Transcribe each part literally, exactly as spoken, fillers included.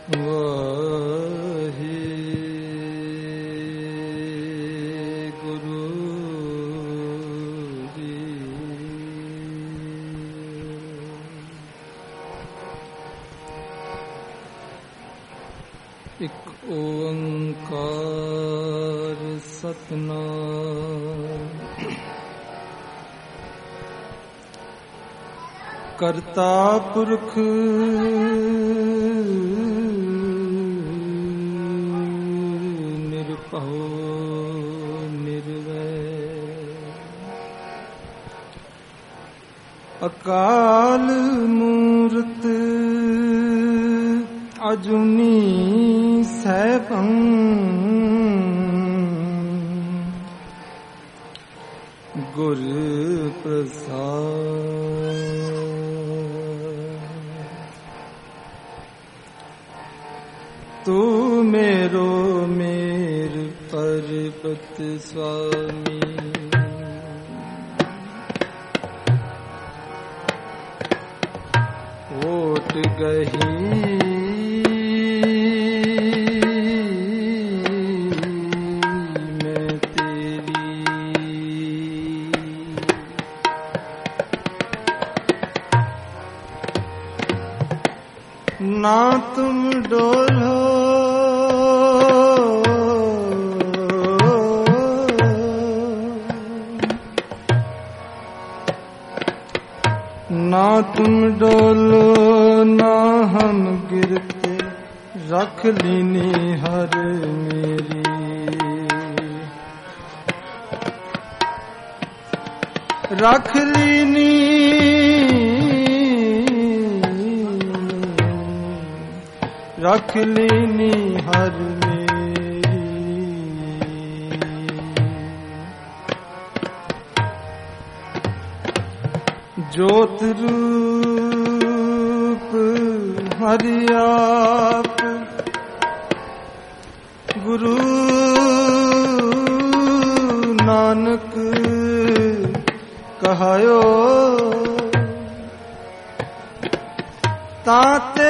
एक ओंकार सतनाम करता पुरख निरपहो निर्वैर अकाल मूरत अजुनी सैभं गुर प्रसाद। तू मेरो मेर पर्वत स्वामी ओट गही ना तुम डोलो ना तुम डोलो ना हम गिरते रख लीनी हर मेरी रख लीनी रख लीनी हर मेरी। ज्योत रूप हरि आप गुरु नानक कहायो ताते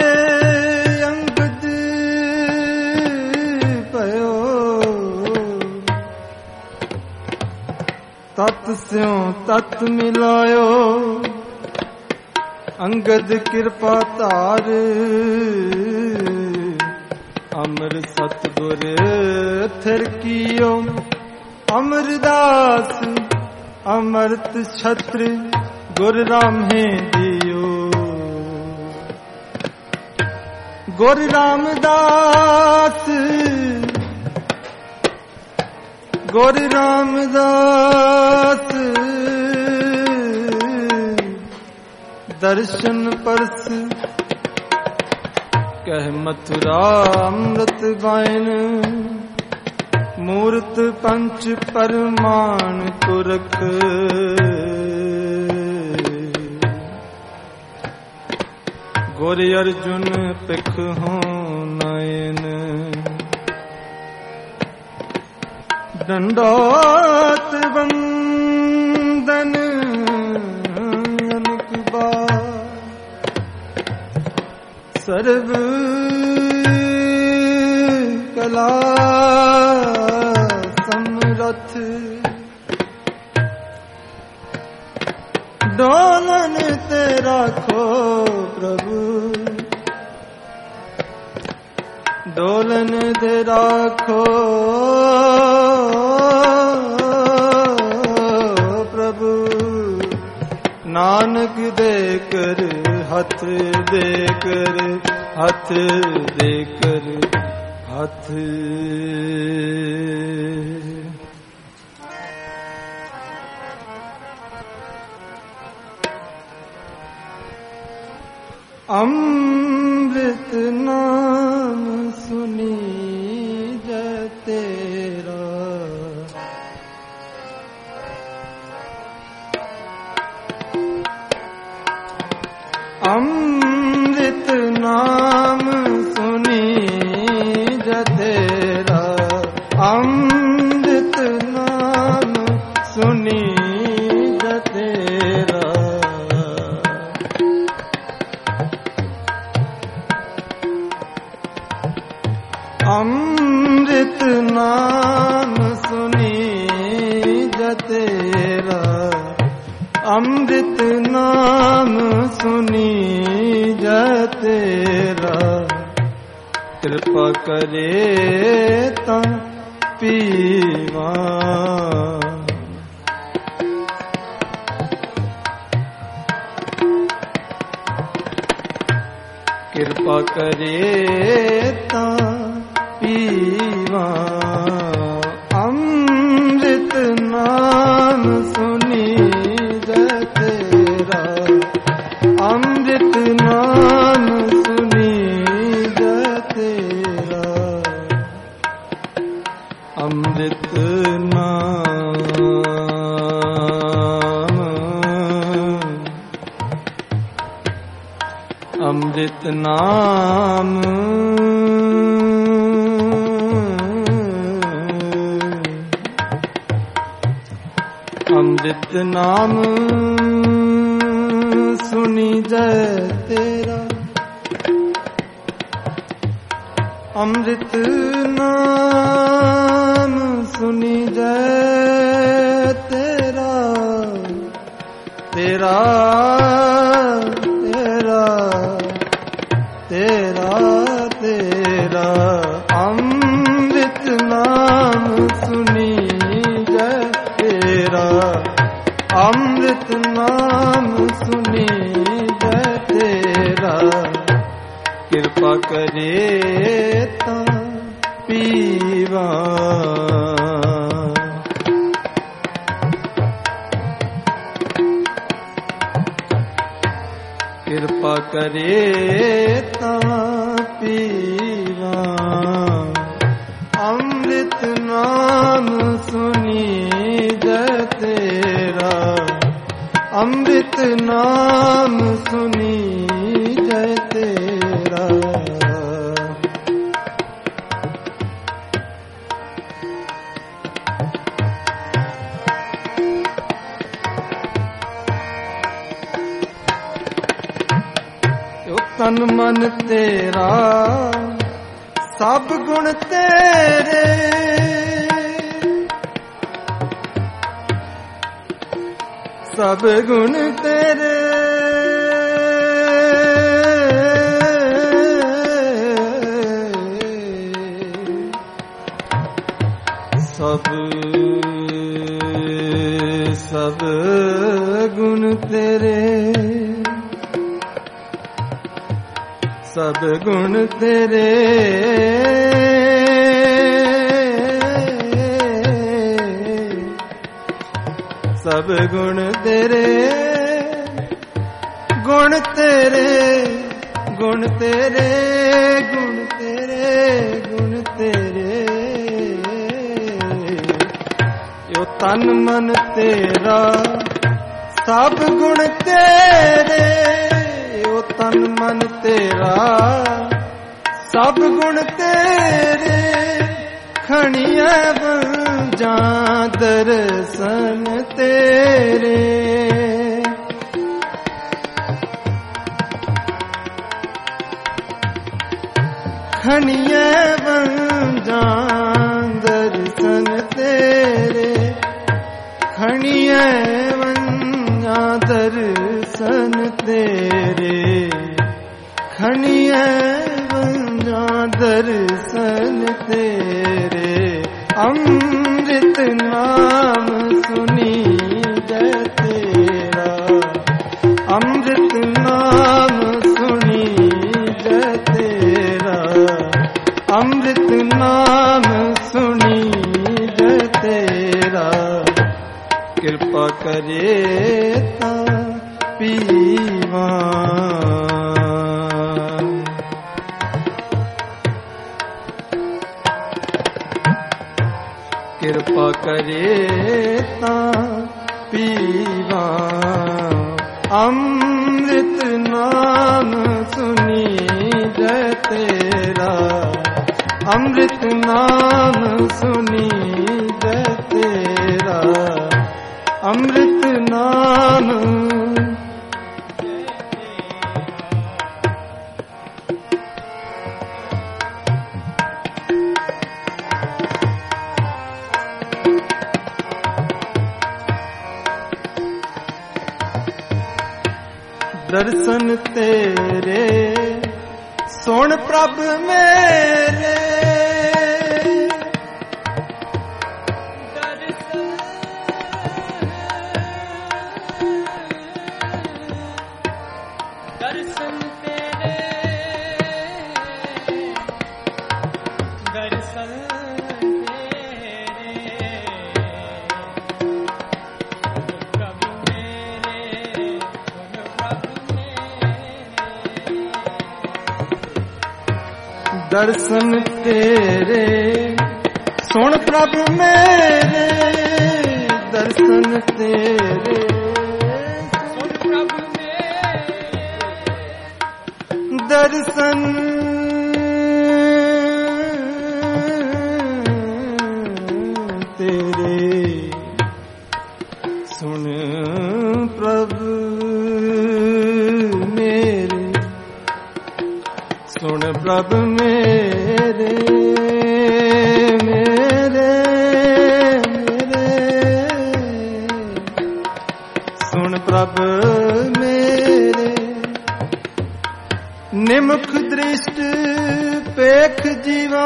तत् स्यों तत् मिलायो अंगद कृपा तार अमर सतगुर थिर कियो अमरदास अमृत छत्र गुर रामे दियो। गुर रामदास गुर रामदास दर्शन परस कह मथुरा अमृत गायन मूर्त पंच परमाण पुरख। गुर अर्जुन पिख हो नयन दंडोत वंदन अनेक बार सर्व कला समरथ डोलन ते राखो प्रभु डोलन दे राखो प्रभु नानक दे कर हथ दे कर हथ दे कर हथ। अमृत नाम सुनी जय तेरा अमृत नाम सुनी जय तेरा अमृत नाम सुनी जय तेरा। अमृत नाम सुनी जतेरा, अमृत नाम सुनी जतेरा, कृपा करे ता पीवा। कृपा करे ता पीवा, अमृत नाम सुनी जतेरा, अमृत नाम सुनी जतेरा, अमृत नाम, अमृत नाम, अमृत नाम सुनी जतेरा, अमृत नाम सुनी जतेरा, तेरा तेरा तेरा तेरा, अमृत नाम सुनी जतेरा, अमृत नाम सुनी जतेरा, कृपा करे ता पीवा। कृपा करे ता पीवा, अमृत नाम सुनी जतेरा, अमृत नाम सुनी जतेरा, तन मन तेरा सब गुण तेरे, सब गुण तेरे, सब सब गुण तेरे, सब गुण तेरे, सब गुण तेरे, गुण तेरे, गुण तेरे, गुण तेरे, गुण तेरे, यो तन मन तेरा सब गुण तेरे, तन मन तेरा सब गुण तेरे, खणिया बंजा दर्शन तेरे, खणिया बंजा दर्शन तेरे, खणिया बंजा दर्शन तेरे, खणिया बंजा दर्शन तेरे, अमृत नाम सुनी जतेरा, अमृत नाम सुनी जतेरा, अमृत नाम सुनी जतेरा, कृपा करे ता पीवा। कृपा करे ता पीवा, अमृत नाम सुनी जतेरा, अमृत नाम सुनी जतेरा, अमृत नाम दर्शन तेरे सुन प्रभ मेरे दर्शन तेरे दर्शन दर्शन तेरे सुन प्रभ मेरे दर्शन तेरे सुन प्रभ मेरे दर्शन तेरे सुन प्रभ मेरे सुन प्रभ मेरे मेरे मेरे सुन प्रभ मेरे निमुख दृष्ट पेख जीवा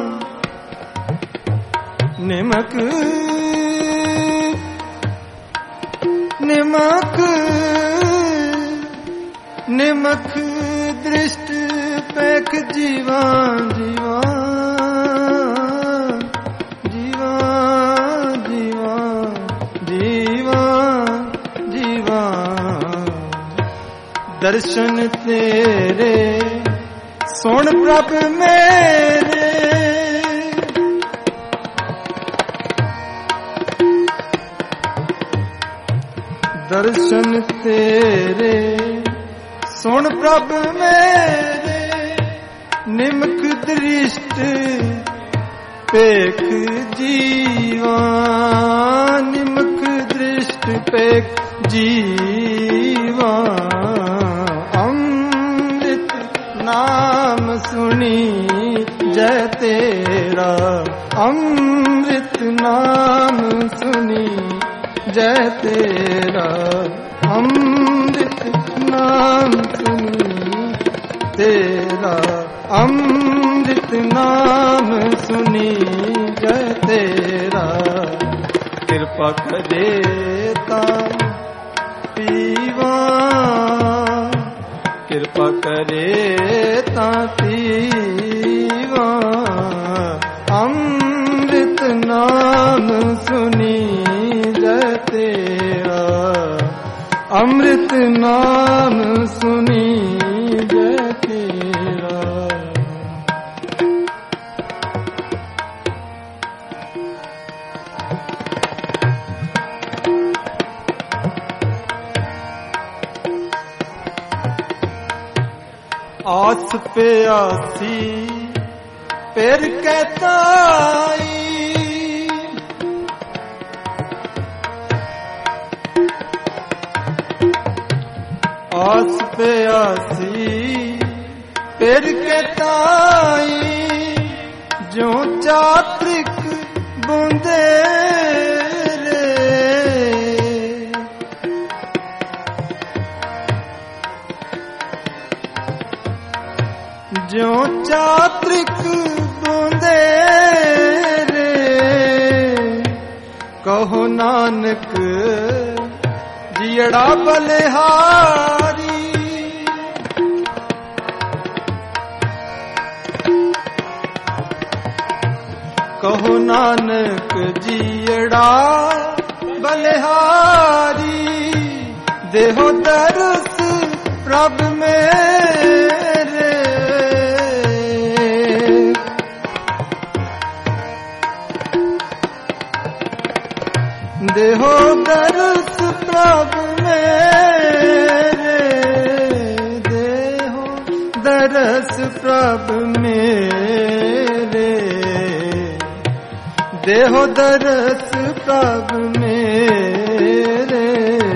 निमक निमक निमक दृष्ट पेख जीवा जीवा जीवा जीवा जीवा जीवा दर्शन तेरे सुन प्रभ मेरे दर्शन तेरे सुन प्रभ मेरे निमक दृष्ट पेख जीवा निमक दृष्ट पेख जीवा अमृत नाम सुनी जय तेरा अमृत नाम सुनी जय तेरा अमृत नाम सुनी तेरा अमृत नाम सुनी जय तेरा कृपा करे ता पीवा कृपा करे ता पीवा अमृत नाम सुनी जय तेरा अमृत नाम सुनी जय तेरा आस पे आसी पेर कहताई आस पे आसी पेर कहताई जो चात्रिक बूंदे रे जो चात्रिक बूंदे रे कहो नानक जियड़ा बलिहारी कहो नानक जियड़ा बलिहारी देहो दरस प्रभ मेरे देहो दरस प्रभ मेरे देहो दरस प्रभ मेरे देहो दरस प्रभ मेरे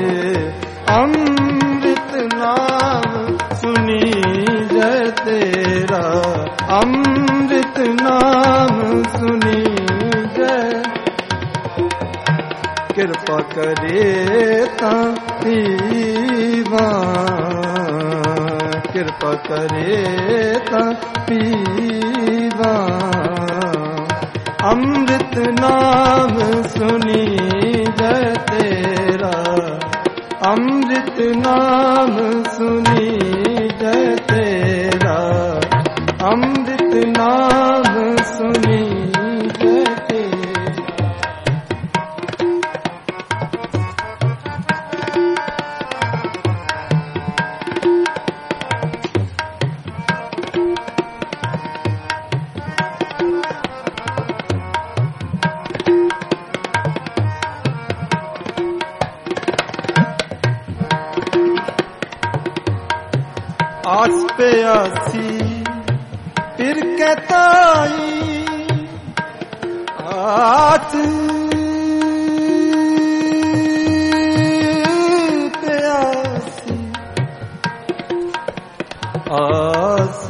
अमृत नाम सुनी जय तेरा अमृत नाम सुनी जय कृपा करे ता पीवा ਕਿਰਪਾ ਕਰੇ ਤਾਂ ਪੀਵਾ। ਅੰਮ੍ਰਿਤ ਨਾਮ ਸੁਣੀ ਜੈ ਤੇਰਾ, ਅੰਮ੍ਰਿਤ ਨਾਮ ਸੁਣੀ ਜੈ ਤੇਰਾ, ਅੰਮ੍ਰਿਤ ਨਾਮ ਸੁਣੀ ਜੈ ਤੇਰਾ। आस प्यासी फिर कहताई, आस प्यासी आस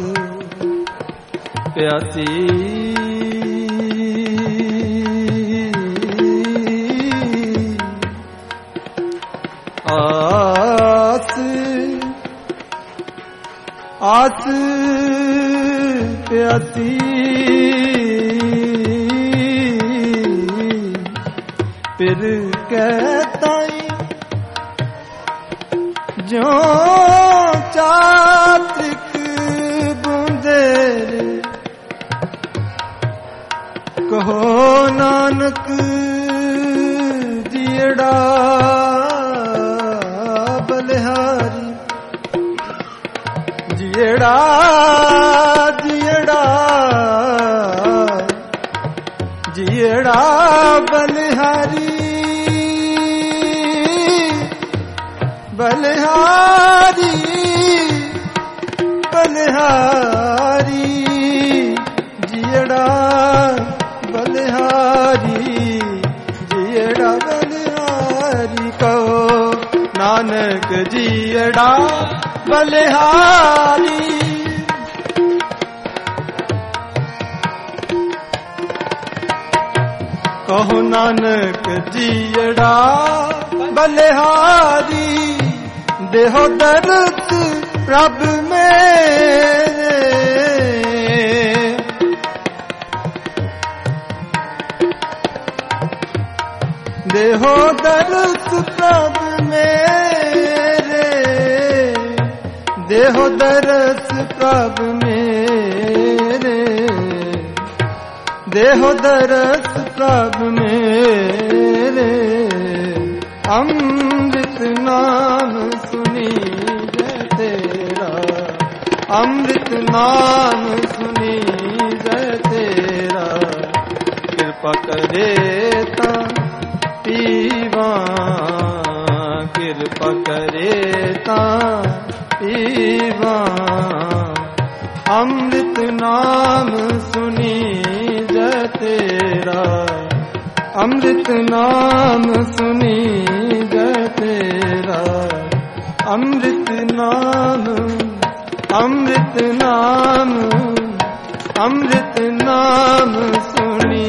प्यासी आस आस प्यासी फिर कहताई, जो चात्रिक बूंदेर कहो नानक जीड़ा बलिहारी, जीड़ा जीड़ा जीड़ा बलिहारी, बलिहारी बलिहारी जीड़ा बलिहारी, जीड़ा बलिहारी कहो नानक जीड़ा बलिहारी। कहो नानक जीड़ा बलिहारी, देहो दर्द प्रभ मेरे, देहो दर्द प्रभ मेरे, देहो दरस प्रभ मेरे, देहो दरस प्रभ मेरे। अमृत नाम सुनी जय तेरा, अमृत नाम सुनी जय तेरा, कृपा करे ता पीवा, कृपा करे ता पीवा। अमृत नाम सुनी जय तेरा, अमृत नाम सुनी जय तेरा, अमृत नाम, अमृत नाम, अमृत नाम सुनी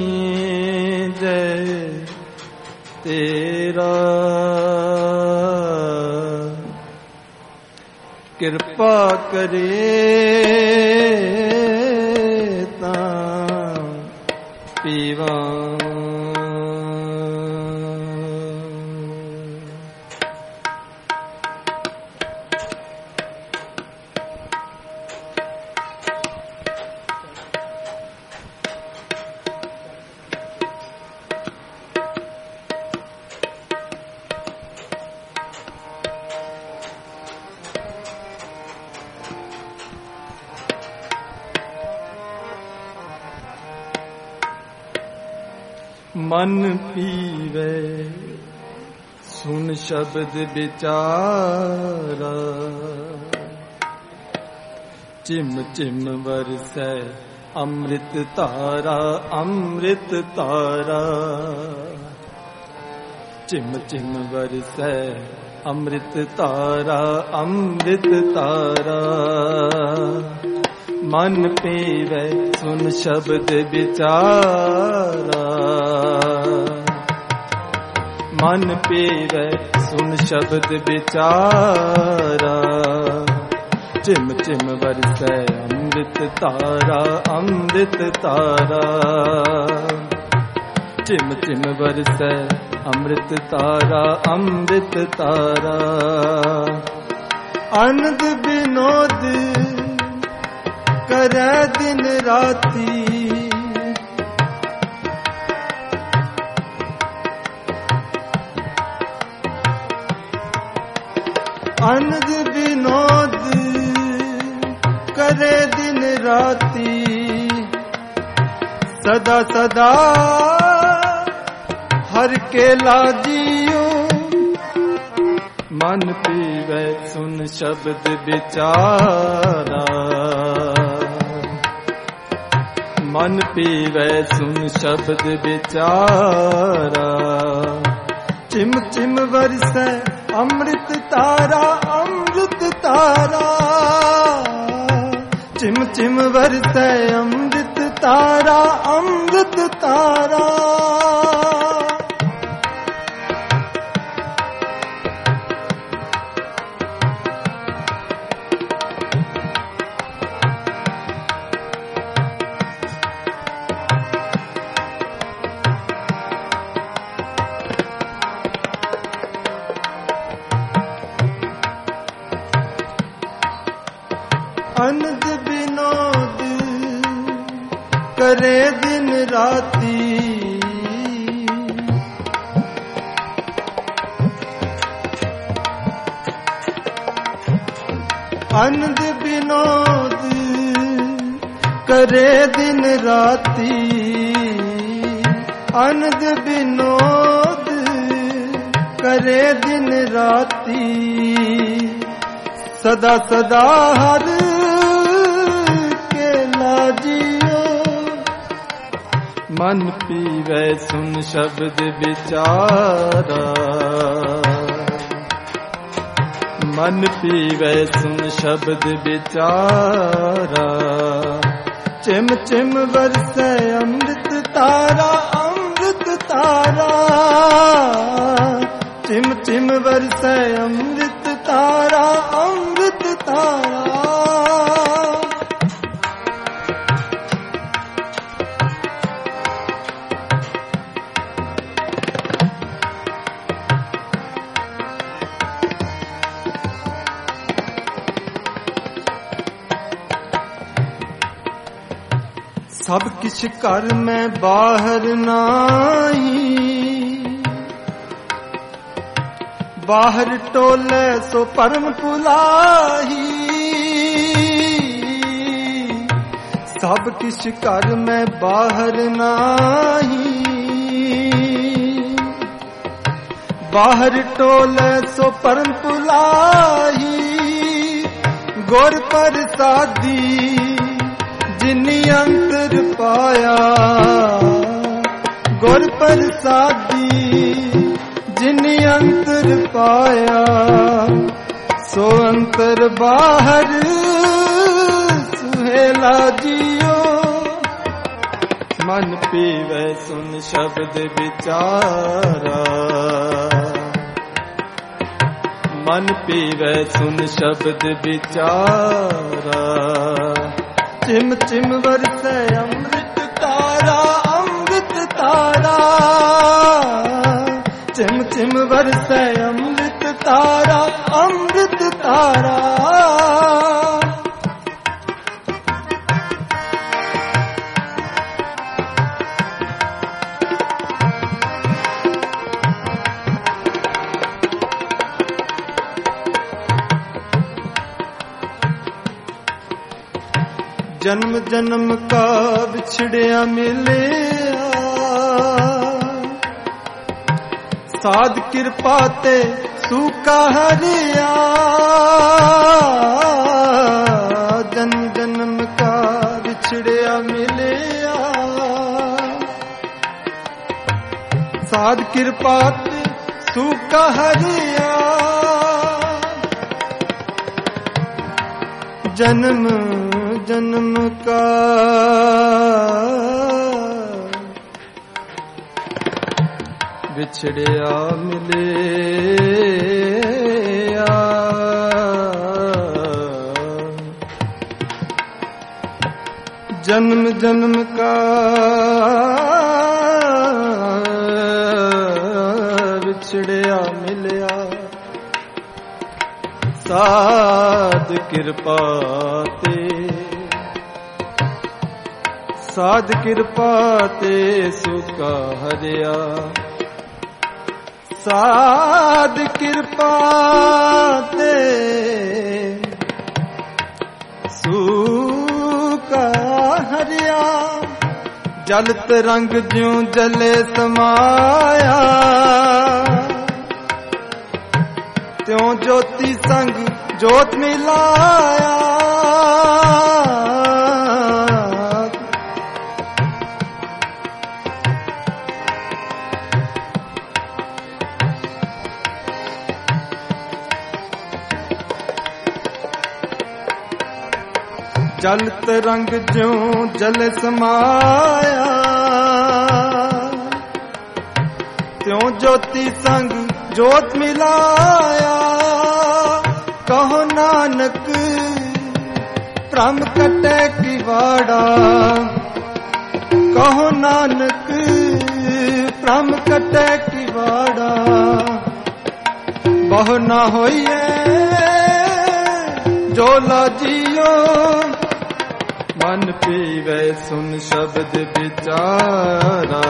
जय तेरा। कृपा करे तां पीवा। मन पीवे सुन शब्द विचारा, चिम चिम बरसै अमृत तारा, अमृत तारा, चिम चिम बरसै अमृत तारा, अमृत तारा। मन पीवे सुन शब्द विचारा, मन पीवे सुन शब्द विचारा, चिम चिम बरसै अमृत तारा अमृत तारा चिम चिम बरसै अमृत तारा अमृत तारा आनंद विनोद करे दिन राती आनंद विनोद करे दिन राती सदा सदा हर के लाजियो मन पीवे सुन शब्द विचारा मन पीवे सुन शब्द विचारा चिम चिम बरसै अमृत तारा अमृत तारा चिम चिम बरसै अमृत तारा अमृत तारा आनंद विनोद करे दिन राती आनंद विनोद करे दिन राती आनंद विनोद करे दिन राती सदा सदा हर के लाजियो मन पीवे सुन शब्द विचारा मन पीवे सुन शब्द विचारा चिम चिम बरसै अमृत तारा अमृत तारा चिम चिम बरसै अमृत तारा अमृत तारा सब किछ कर में बाहर नाही बाहर टोले सो परम पुलाही सब किछ कर में बाहर नाही बाहर टोले सो परम पुलाही गुर प्रसादी जिनी अंतर पाया गुर प्रसादी जिनी अंतर पाया सो अंतर बाहर सुहेला जियो मन पीवे सुन शब्द विचारा मन पीवे सुन शब्द विचारा चिम चिम बरसै अमृत तारा अमृत तारा चिम चिम बरसै अमृत तारा अमृत तारा जन्म जन्म का बिछड़िया मिले साध कृपा ते सूका हरिया जन्म जन्म का बिछड़िया मिले साध कृपा ते सूका हरिया जन्म जन्म का बिछड़िया मिले जन्म जन्म का विछड़िया मिलिया, साध किरपा ते साध किरपा ते सुका हरिया, साध किरपा ते सुका हरिया। जल तरंग ज्यों जले समाया, त्यों ज्योति संग ज्योत मिलाया। जल तरंग ज्यों जल समाया, त्यों ज्योति संग ज्योत मिलाया। कहो नानक भ्रम कटे किवाड़ा, कहो नानक भ्रम कटे किवाड़ा। बहु ना होइए जोला जियो, मन पीवे सुन शब्द विचारा।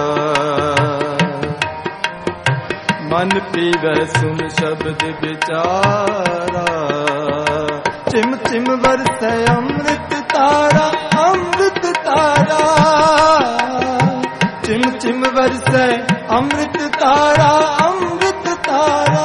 मन पीवे सुन शब्द विचारा। चिम चिम बरसे अमृत तारा, अमृत तारा। चिम चिम बरसे अमृत तारा, अमृत तारा।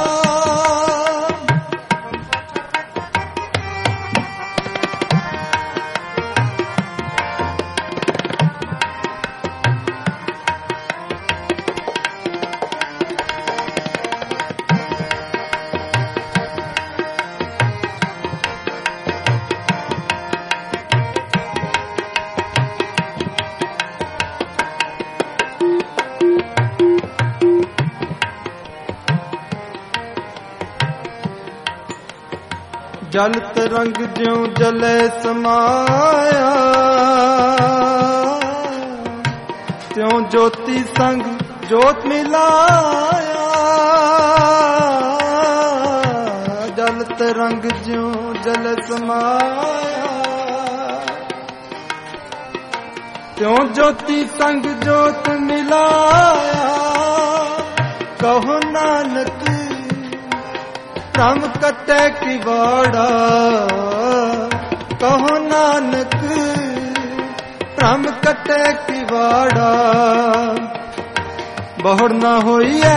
जल तरंग ज्यों जले समाया, त्यों ज्योति संग ज्योत मिलाया। जल तरंग ज्यों जल समाया, त्यों ज्योति संग ज्योत मिलाया। कहो नानक भ्रम कटे किवाड़ा, कहो नानक भ्रम कटे किवाड़ा। बहुर न होइए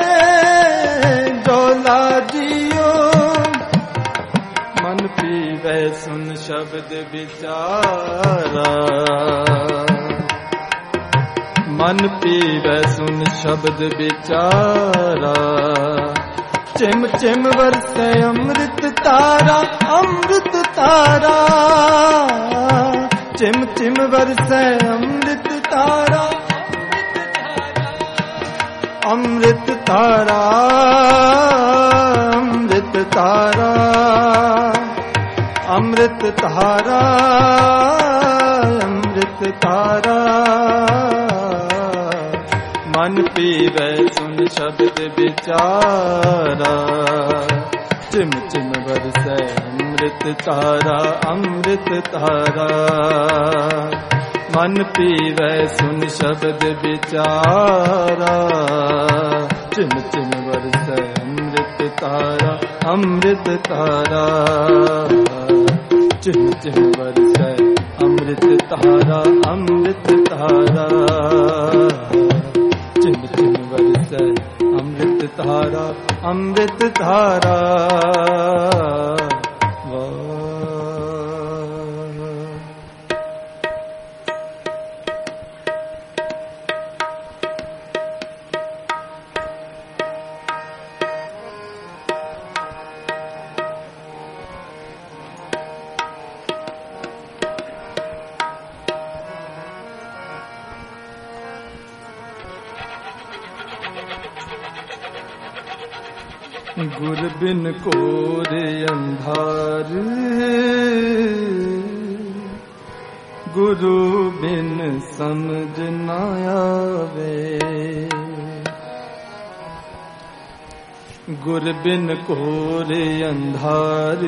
जोला जियो, मन पीवे सुन शब्द विचारा। मन पीवे सुन शब्द विचारा। चिम चिम बरसे अमृत तारा, अमृत तारा। चिम चिम बरसे अमृत तारा, अमृत तारा। अमृत तारा, अमृत तारा। अमृत तारा। मन पीवे सुन शब्द विचारा। चिम चिम बरसे अमृत तारा, अमृत तारा। मन पीवे सुन शब्द विचारा। चिम चिम बरसे अमृत तारा, अमृत तारा। चिम चिम बरसे अमृत तारा, अमृत तारा। चिम चिम बरसे अमृत तारा, अमृत धारा। गुर बिन कोर अंधार, गुरु बिन समझ न आवे। गुर बिन कोरे अंधार,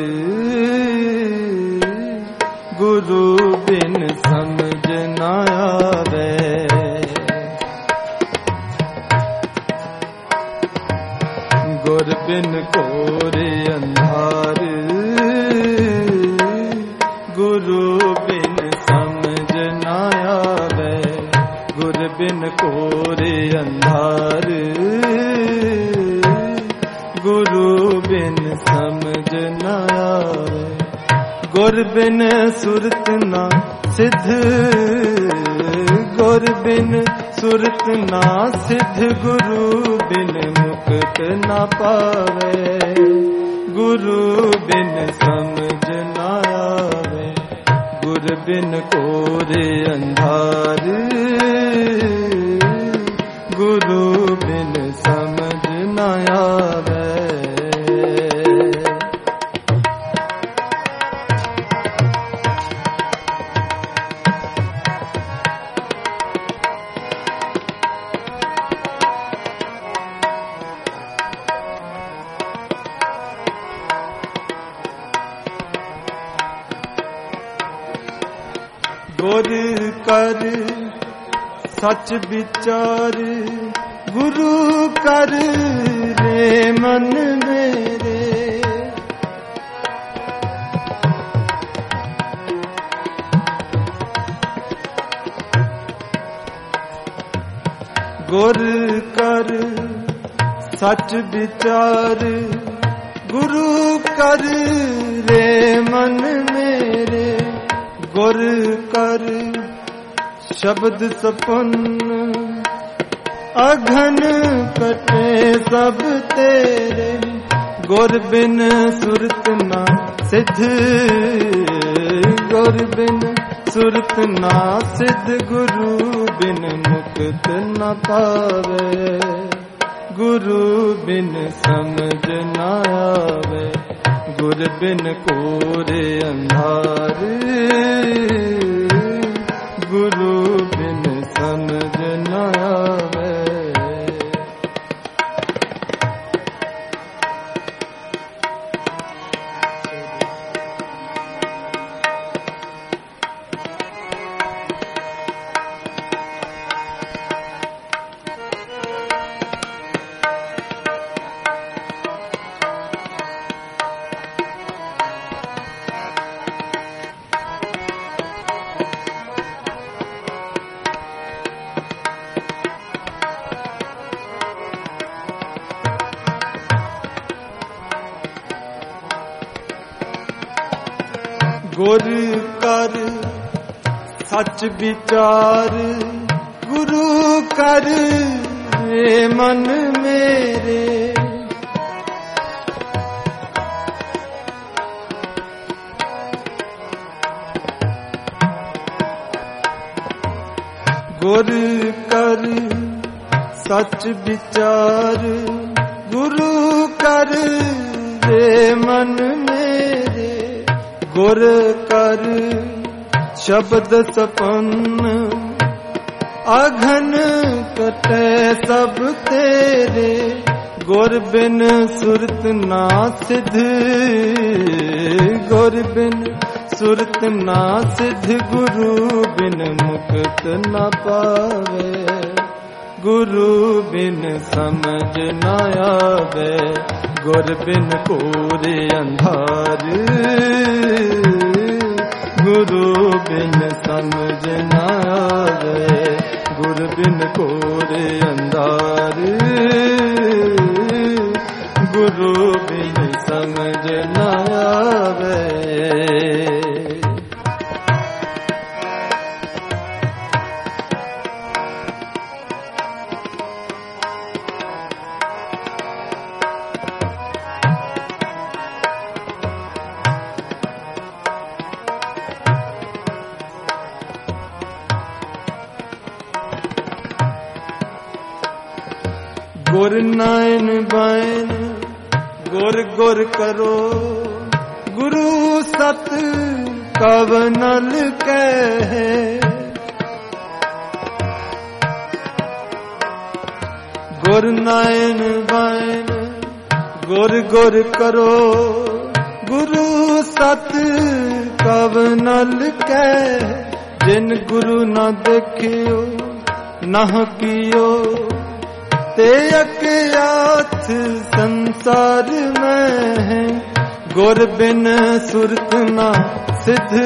गुरु बिन समझ न आवे। गुर बिन कोरे अंधार, गुरु बिन समझ न आवे। गुर बिन कोरे अंधार, गुरु बिन समझ न आवे। गुर बिन सुरत ना सिद्ध, गुर बिन सुरत ना सिद्ध। गुरु बिन मुक्त न पावे। गुरु बिन समझ न आवे। गुर बिन कोरे अंधार, गुरु बिन समझ न आवे। गुर कर सच विचार, गुरु कर रे मन मेरे। गुर कर सच विचार, गुरु कर रे मन मेरे। गुर कर शब्द सपन्न, अघन कटे सब तेरे। गुर बिन सुरत ना सिद्ध, गुर बिन सुरत ना सिद्ध। गुरु बिन मुक्त न पावे। गुरु बिन समझ न आवे। गुर बिन कोरे अंधार, गुरु बिन समझ न आवे। गुर कर सच विचार, गुरु कर रे मन मेरे। गुर कर सच विचार, गुरु कर रे मन मेरे। गुर कर शब्द सपन्न, अघन कटे सब तेरे। गुर बिन सुरत ना सिद्ध, गुर बिन सुरत ना सिद्ध। गुरु बिन मुक्त न पावे। गुरु बिन समझ न आवे। गुर बिन कोरे अंधार, गुरु बिन समझ न आवे। गुर बिन कोरे अंधार, गुरु बिन समझ न आवे। गुर नैन बैन गुर गुर करो, गुरु सत कवनल कहे। गुर नयन बायन गुर गुर करो, गुरु सत कवनल कहे। जिन गुरु न देखियो नह कियो, ते अज्ञात संसार में है। गुर बिन सुरत न सिद्ध,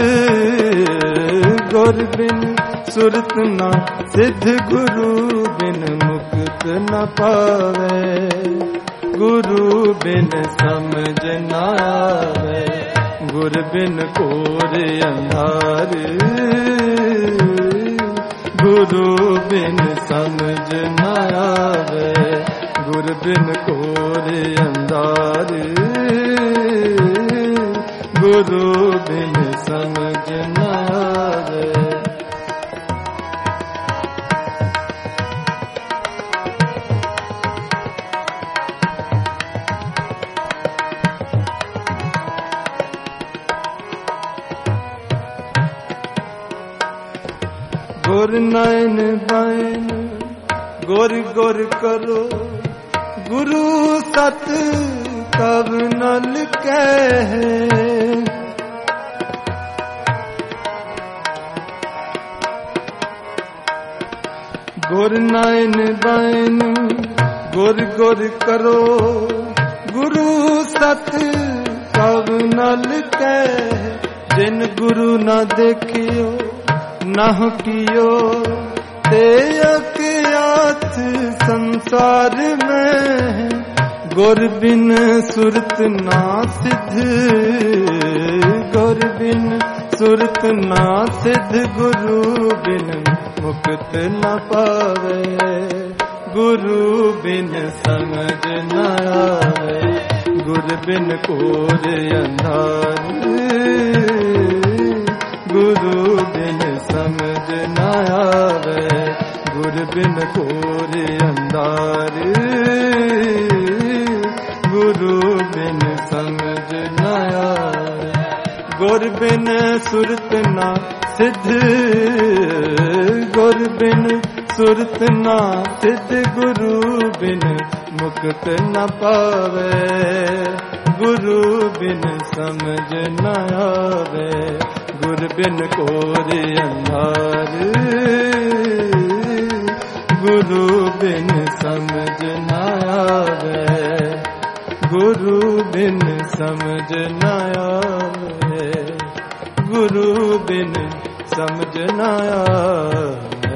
गुर बिन सुरत न सिद्ध। गुरु बिन मुक्त न पावे, गुरु बिन समझ न आवे। गुर बिन कोर अंधार, गुरु बिन समझ न आवे। गुर बिन कोर अंधार, गुरु बिन समझ न आवे। गुर नयन बायन गुर गुर करो, गुरु सत कवनल कहे। गुर नयन बायन गुर गुर करो, गुरु सत कवनल कहे। जिन गुरु न देखियो नह कियो, ते अज्ञात संसार में। गुर बिन सुरत ना सिद्ध, गुर बिन सुरत ना सिद्ध। गुरु बिन मुक्त न पावे, गुरु बिन समझ न आवे। गुर बिन कोर अंधार, गुरु बिन समझ न आवे। गुर बिन कोर अंधार, गुरु बिन समझ न आवे। गुर बिन सुरत न सिद्ध, गुर बिन सुरत न सिद्ध। गुरु बिन मुक्त न पावे, गुरु बिन समझ न आवे। गुर बिन कोर अंधार, गुरु बिन समझ न आवे। गुरु बिन समझ न आवे, गुरु बिन समझ न आवे।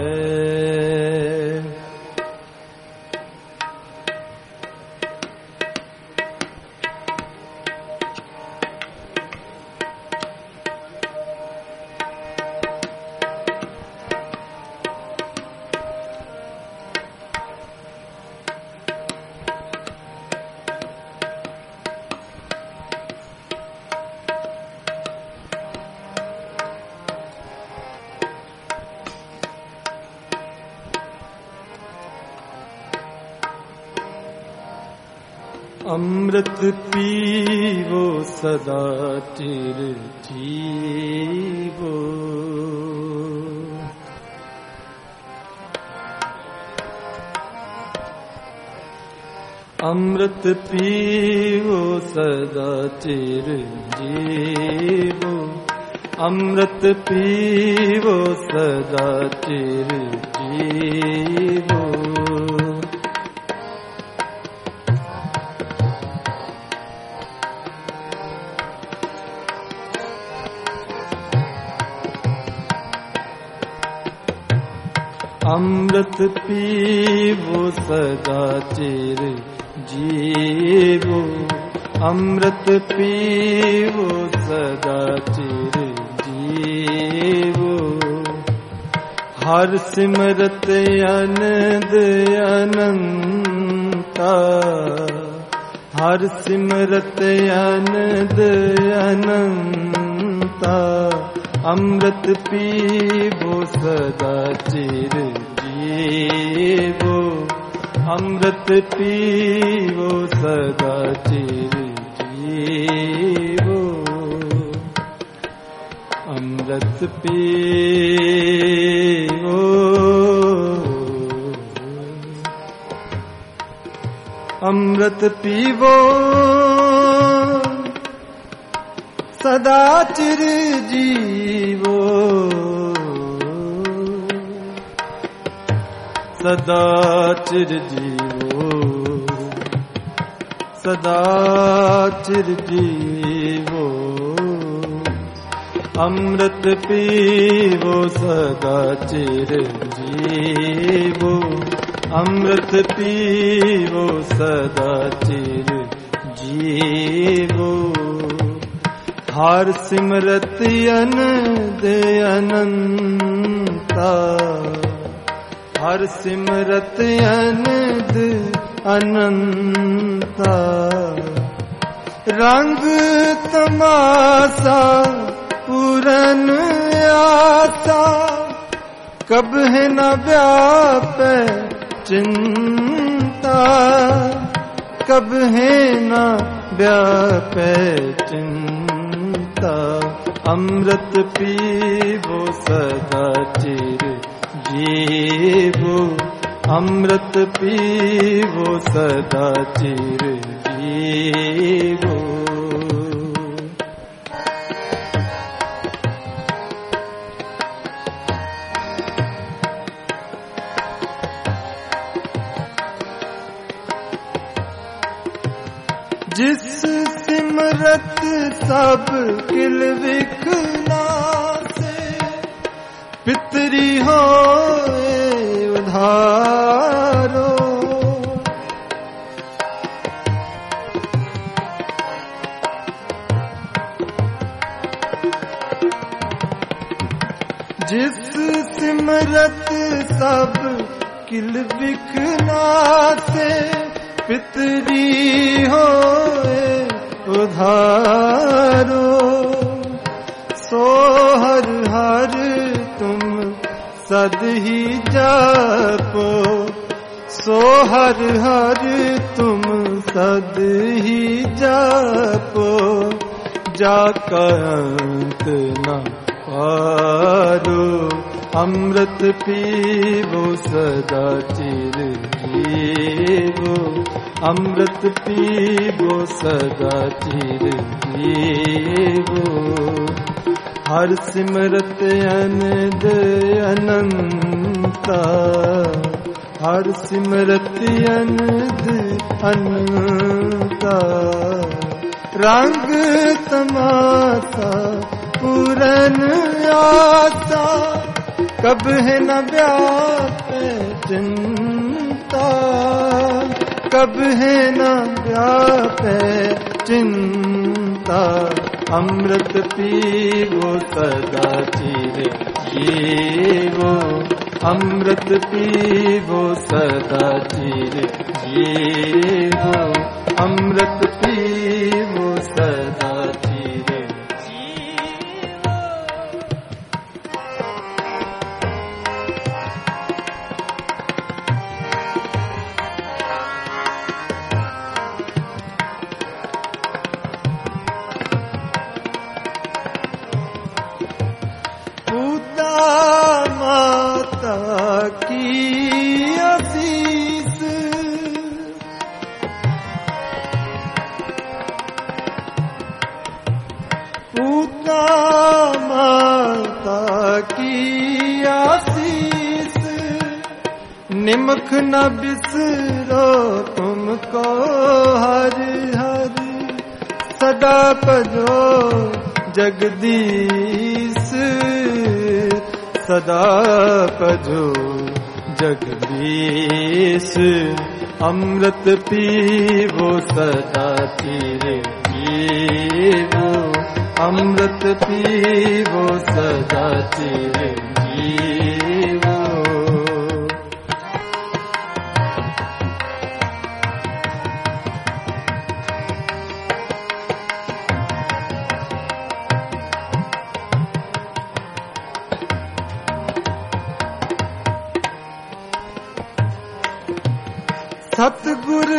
अमृत पीवो सदा चिर जीवो, अमृत पीवो सदा चिर जीवो। अमृत पीवो सदा चिर जीवो। अमृत पीवो सदा चिर जीवो। अमृत पीवो सदा चिर जीवो। हर सिमरत अनंद अनंता, हर सिमरत अनंद अनंता। अमृत पीवो सदा चिर जीवो। अमृत पीवो सदा चिर जीवो। अमृत पीवो, अमृत पीवो सदा चिर जीवो, सदा चिर जीवो, सदा चिर जीवो, अमृत पीवो सदा चिर जीवो, अमृत पीवो सदा चिर जीवो। हर सिमरत अनंद अनंता, हर सिमरत अनंद अनंता, रंग तमाशा पूरन आशा, कब है न व्यापे चिंता, कब है न व्यापे चिंता, अमृत पीवो सदा चिर जीवो, अमृत पीवो सदा चिर जीवो। जिस सिमरत सब किल विखनासे, पितरी होए उधारो, जिस सिमरत सब किल विखनासे, पितरी होए उधारो, सो हर हर तुम सद ही जापो, सो हर हर तुम सद ही जापो, जाका अंत न पारो, अमृत पीवो सदा चिर जीवो, अमृत पीवो सदा चिर जीवो। हर सिमरत अनंद अनंता, हर सिमरत अनंद अनंता, रंग तमाशा पूरन आशा, कब है न व्यापे चिंता, कब है न व्यापे चिंता, अमृत पीवो सदा चिर जीवो, अमृत पीवो सदा चिर जीवो, अमृत पीवो सदा चिर जीवो। माता की आशीष, पूता माता की आशीष, निमख न बिसरो तुमको हर हर, सदा भजो जगदीश, सदा भजो जगदीश, अमृत पीवो सदा चिर जीवो, अमृत पीवो सदा चिर जीवो। सतगुर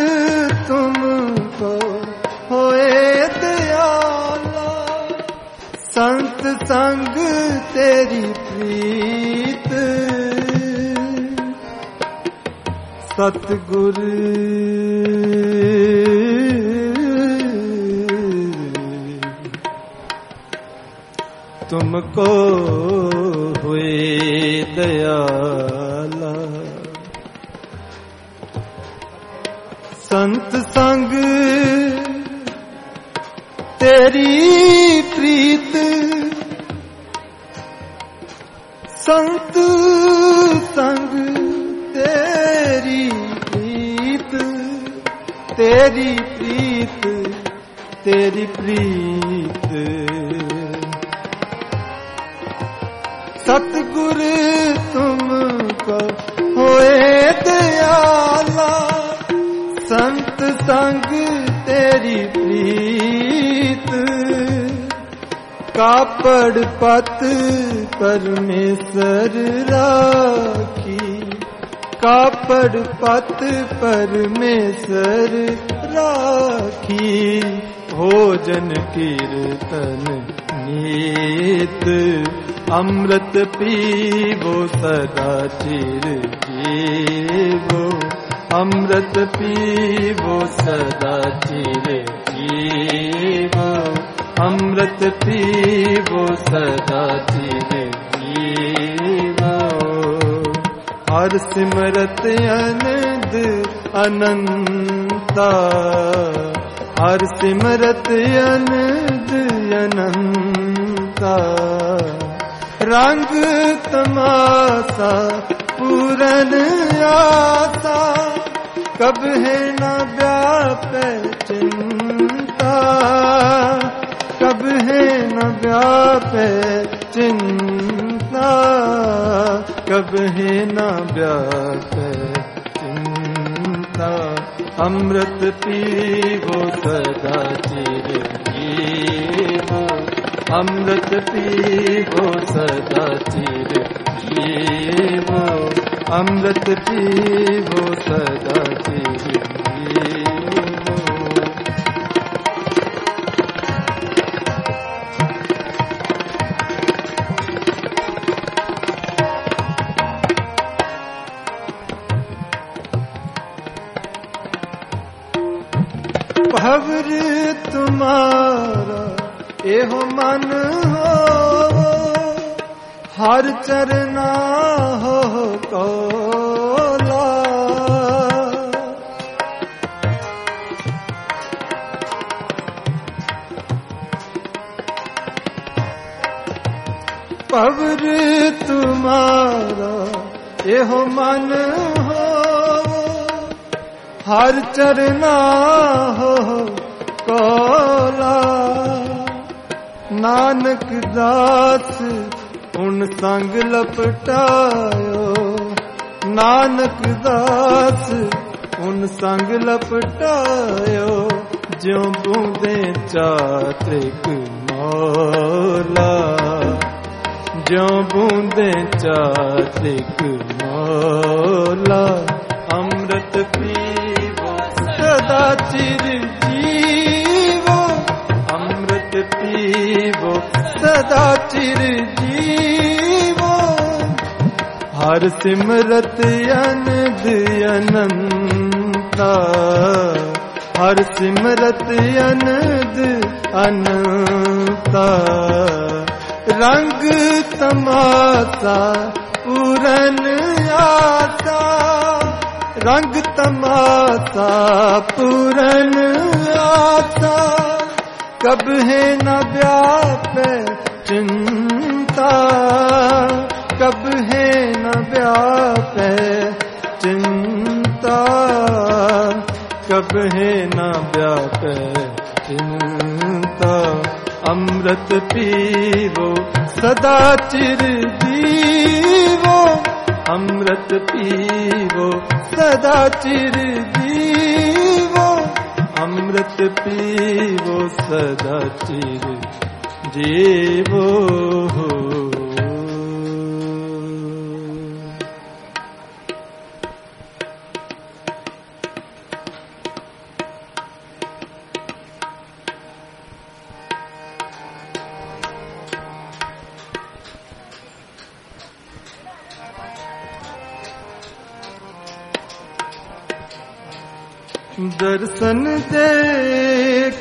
तुमको होए दयाला, संत संग तेरी प्रीत सतगुर तुमको हुए दयाला। संत संग तेरी प्रीत संत संग तेरी प्रीत तेरी प्रीत तेरी प्रीत सतगुर तुमको होए दयाला। संत संग तेरी प्रीत कापड़ पत परमेश्वर राखी कापड़ पत परमेश्वर राखी। भोजन कीर्तन नीत अमृत पीवो सदा चिर जीवो अमृत पीवो सदा चिर जीवो अमृत पीवो सदा चिर जीवो। हर सिमरत अनंद अनंता हर सिमरत अनंद अनंता। रंग तमाशा पूरन आसा कब है न व्यापे चिंता कब है न व्यापे चिंता कब है न व्यापे चिंता। अमृत पीवो सदा चिर जीवो अमृत पीवो सदा चिर जीवो अमृत पीवो सदा चिर जीवो। भवर तुम्हारा एहो मन हो हर चरना हो कौला। भवर तुम्हारा एहो मन हो हर चरना हो कौला। नानक दास उन संग लपटायो नानक दास उन संग लपटायो ज्यों बूंदे चात्रिक मौला ज्यों बूंदे चात्रिक मौला। अमृत पीवो सदा चिर जीवो अमृत पीवो सदा चिर जीवो। हर सिमरत अनंद अनंता हर सिमरत अनंद अनंता। रंग तमाशा पूरन आसा रंग तमाशा पूरन आसा कब है न व्यापे चिंता कब है न व्यापे चिंता कब है न व्यापे चिंता। अमृत पीवो सदा चिर जीवो अमृत पीवो सदा चिर जीवो अमृत पीवो सदा चिर जीवो। ਦਰਸ਼ਨ ਦੇਖ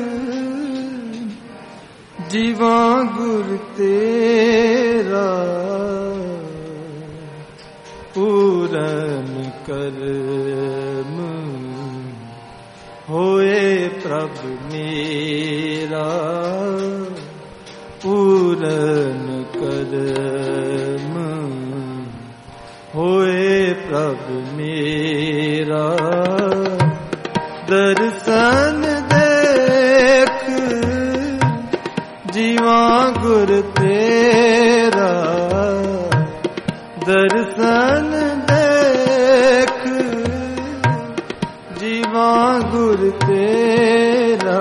ਜੀਵਾ ਗੁਰ ਤੇਰਾ ਪੂਰਨ ਕਰਮ ਹੋਏ ਪ੍ਰਭ ਮੇਰਾ ਪੂਰਨ ਕਰਮ ਹੋਏ ਪ੍ਰਭ ਮੇਰਾ ਦਰਸ਼ਨ ਦੇਖ ਜੀਵਾ ਗੁਰ ਤੇਰਾ ਦਰਸ਼ਨ ਦੇਖ ਜੀਵਾ ਗੁਰ ਤੇਰਾ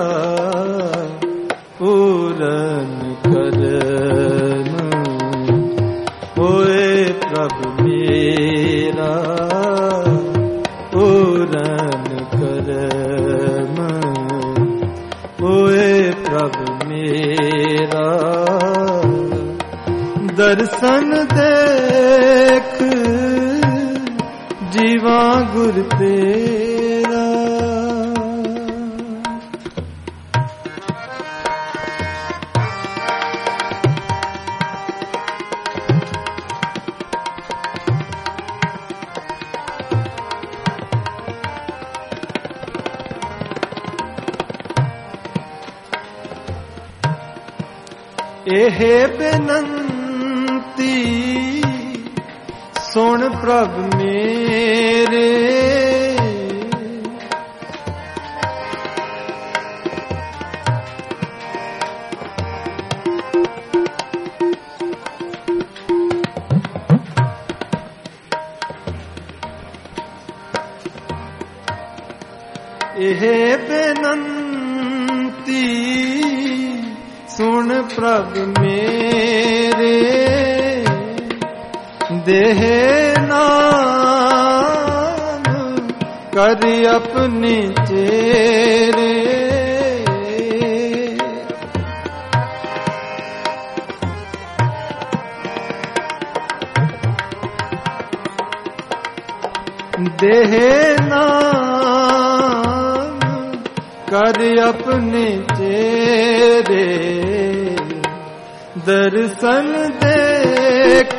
ਪੂਰਨ ਕਰਮ ਹੋਏ ਪ੍ਰਭ ਮੇਰਾ ਪੂਰਨ ਕਰਮ ਹੋਏ ਪ੍ਰਭ ਮੇਰਾ ਦਰਸ਼ਨ ਦੇਖ ਜੀਵਾ ਗੁਰ ਤੇਰਾ। ਇਹ ਬੇਨੰਤੀ ਸੁਣ ਪ੍ਰਭ ਮੇਰੇ ਇਹ ਬੇਨੰਤੀ ਸੁਣ ਪ੍ਰਭ ਮੇਰੇ ਦੇਹ ਨਾਮ ਕਰ ਆਪਣੀ ਚੇਰੇ ਦੇਹ ਨਾਮ ਕਰ ਆਪਣੀ ਚੇਰੇ ਦਰਸ਼ਨ ਦੇਖ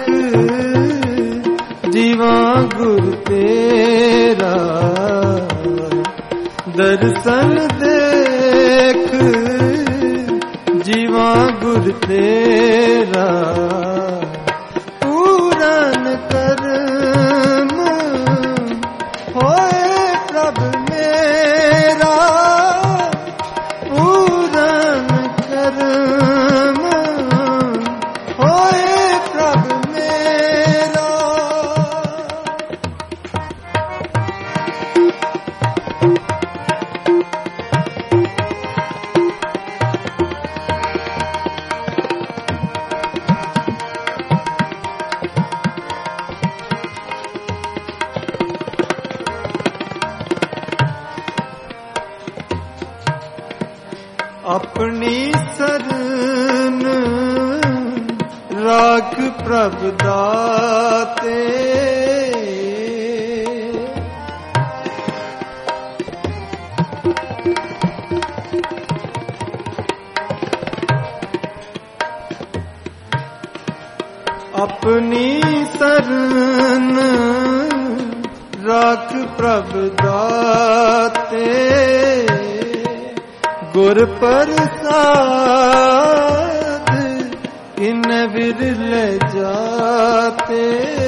ਜੀਵਾ ਗੁਰ ਤੇਰਾ ਦਰਸ਼ਨ ਦੇਖ ਜੀਵਾ ਗੁਰ ਤੇਰਾ ਪੂਰਨ ਕਰਮ ਹੋਏ ਪ੍ਰਭ ਮੇਰਾ ਪੂਰਨ ਕਰਮ ਹੋਏ ਪ੍ਰਭ ਮੇਰਾ। ਆਪਣੀ ਸਰਨ ਰਾਖ ਪ੍ਰਭ ਦਾਤੇ ਆਪਣੀ ਸਰਨ ਰਾਖ ਪ੍ਰਭ ਦਾਤੇ ਗੁਰ ਪ੍ਰਸਾਦ ਕਿਨ ਵਿਰਲੇ ਜਾਤੇ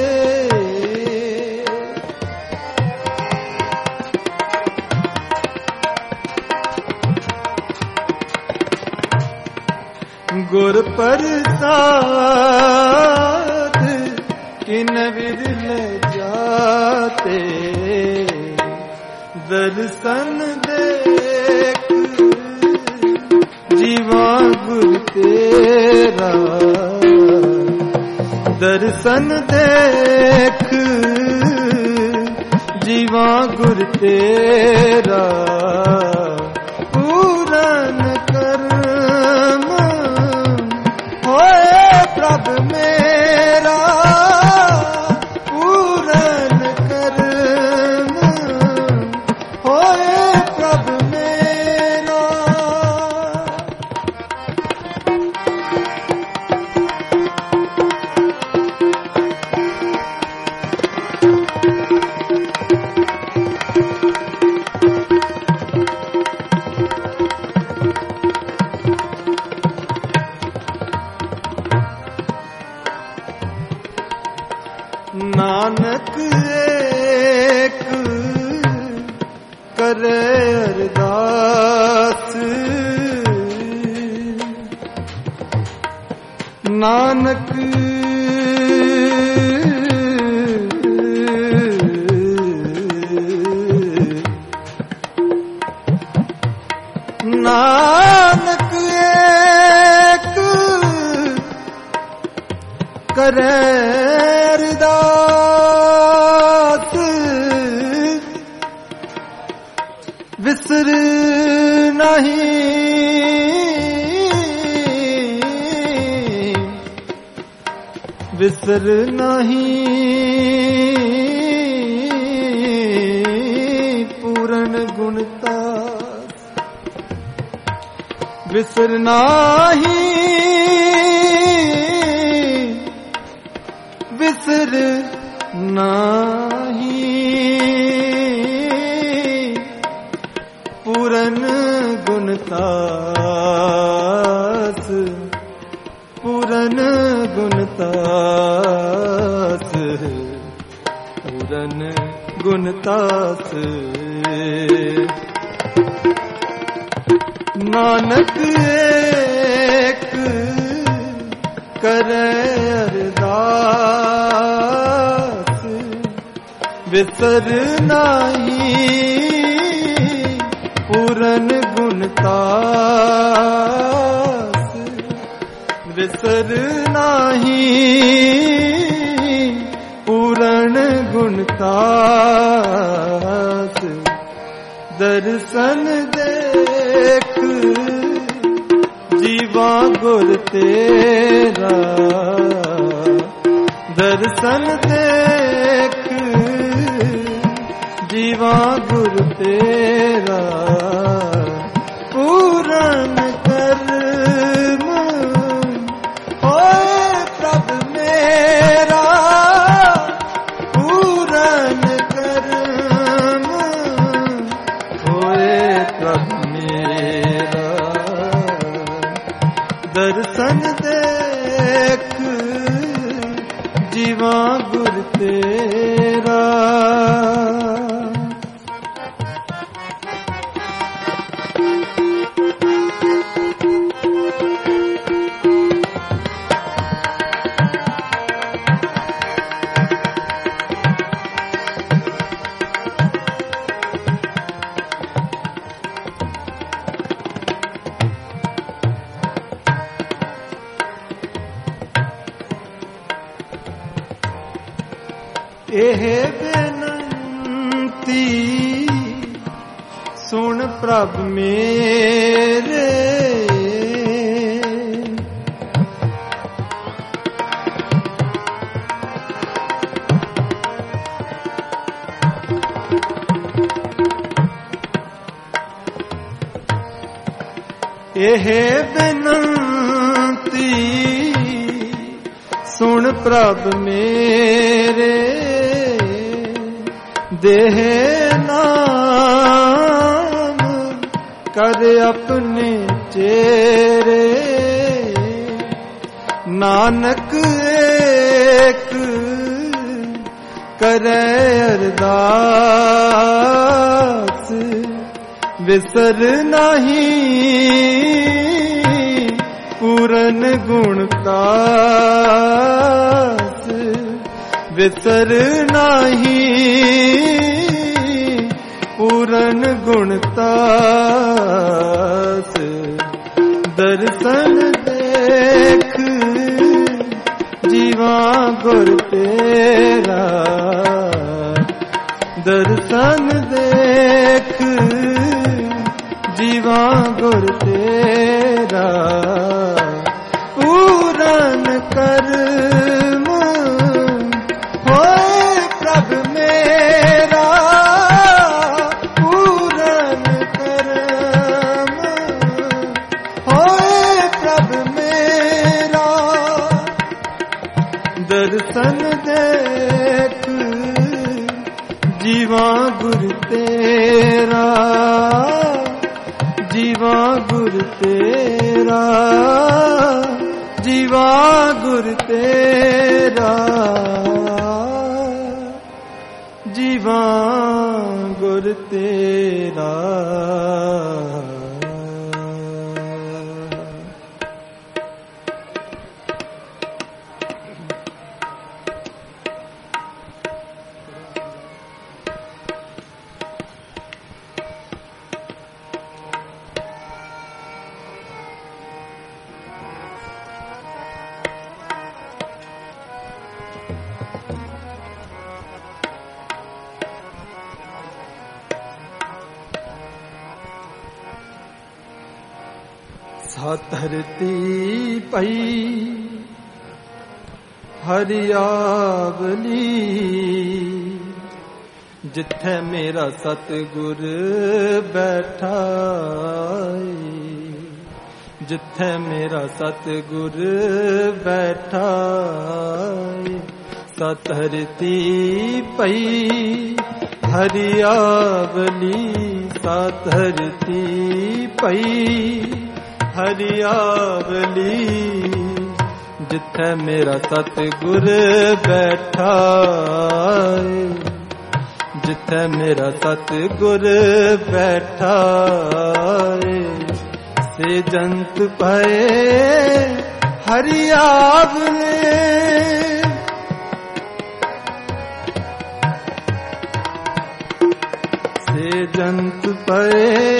ਗੁਰ ਪ੍ਰਸਾਦ ਕਿਨ ਵਿਰਲੇ ਜਾਤੇ ਦਰਸ਼ਨ ਦੇਖ ਜੀਵਾ ਗੁਰ ਤੇਰਾ ਦਰਸ਼ਨ ਦੇਖ ਜੀਵਾ ਗੁਰ ਤੇਰਾ ਪੂਰਨ ਕਰਮ ਹੋਏ ਪ੍ਰਭ ਮੇਰਾ ਪੂਰਨ ਕਰਮ ਹੋਏ ਨਾਨਕ ਏਕ ਕਰੇ ਅਰਦਾਸ। ਨਾਨਕ ਨਾਨਕ ਏਕ ਕਰੇ ਅਰਦਾਸ। ਵਿਸਰ ਨਹੀਂ ਵਿਸਰ ਨਹੀਂ ਪੂਰਨ ਗੁਣਤਾ। ਵਿਸਰ ਨਹੀਂ ਵਿਸਰ ਨਹੀਂ ਪੂਰਨ ਗੁਣਤਾਸ। ਪੂਰਨ ਗੁਣਤਾਸ ਪੂਰਨ ਗੁਣਤਾਸ। ਨਾਨਕ ਏਕ ਕਰੇ ਅਰਦਾਸ। ਵਿਸਰ ਨਹੀਂ ਪੂਰਨ ਗੁਣਤਾਸ। ਵਿਸਰ ਨਹੀਂ ਪੂਰਨ ਗੁਣਤਾਸ। ਦਰਸ਼ਨ ਦੇਖ ਜੀਵਾ ਗੁਰ ਤੇਰਾ। ਦਰਸ਼ਨ ਦੇਖ ਜੀਵਾ ਗੁਰ ਤੇਰਾ। ਪੂਰਨ ਕਰਮ ਹੋਏ ਪ੍ਰਭ ਮੇਰਾ। ਪੂਰਨ ਕਰਮ ਹੋਏ ਪ੍ਰਭ ਮੇਰਾ। ਦਰਸ਼ਨ ਦੇਖ ਜੀਵਾ ਗੁਰ ਤੇਰਾ। ਇਹ ਬੇਨੰਤੀ ਸੁਣ ਪ੍ਰਭ ਮੇਰੇ। ਇਹ ਬੇਨੰਤੀ ਸੁਣ ਪ੍ਰਭ ਮੇਰੇ। ਦੇਹ ਨਾਮ ਕਰ ਆਪਣੇ ਚੇਰੇ। ਨਾਨਕ ਏਕ ਕਰੇ ਅਰਦਾਸ। ਵਿਸਰ ਨਹੀਂ ਪੂਰਨ ਗੁਣਤਾਸ। ਵਿਸਰ ਨਹੀਂ ਪੂਰਨ ਗੁਣਤਾਸ। ਦਰਸ਼ਨ ਦੇਖ ਜੀਵਾ ਗੁਰ ਤੇਰਾ। ਦਰਸ਼ਨ ਦੇਖ ਜੀਵਾ ਗੁਰ ਤੇਰਾ। ਪੂਰਨ ਕਰਮ ਹੋਏ ਪ੍ਰਭ ਮੇਰਾ। ਪੂਰਨ ਕਰਮ ਹੋਏ ਪ੍ਰਭ ਮੇਰਾ। ਦਰਸ਼ਨ ਦੇਖ ਜੀਵਾ ਗੁਰ ਤੇਰਾ। ਜੀਵਾ ਗੁਰ ਤੇਰਾ। ਜੀਵਾ ਗੁਰ ਤੇਰਾ। ਜੀਵਾਂ ਗੁਰ ਤੇਰਾ। ਧਰਤੀ ਪਈ ਹਰਿਆਵਲੀ, ਜਿੱਥੇ ਮੇਰਾ ਸਤਿਗੁਰ ਬੈਠਾ ਏ, ਜਿੱਥੇ ਮੇਰਾ ਸਤਿਗੁਰ ਬੈਠਾ ਏ। ਧਰਤੀ ਪਈ ਹਰਿਆਵਲੀ, ਧਰਤੀ ਪਈ ਹਰਿਆਵਲੀ, ਜਿੱਥੇ ਮੇਰਾ ਸਤਿਗੁਰ ਬੈਠਾ ਏ, ਜਿੱਥੇ ਮੇਰਾ ਸਤਿਗੁਰ ਬੈਠਾ ਏ। ਸੇ ਜੰਤ ਪਏ ਹਰਿਆਵਲੇ, ਸੇ ਜੰਤ ਪਏ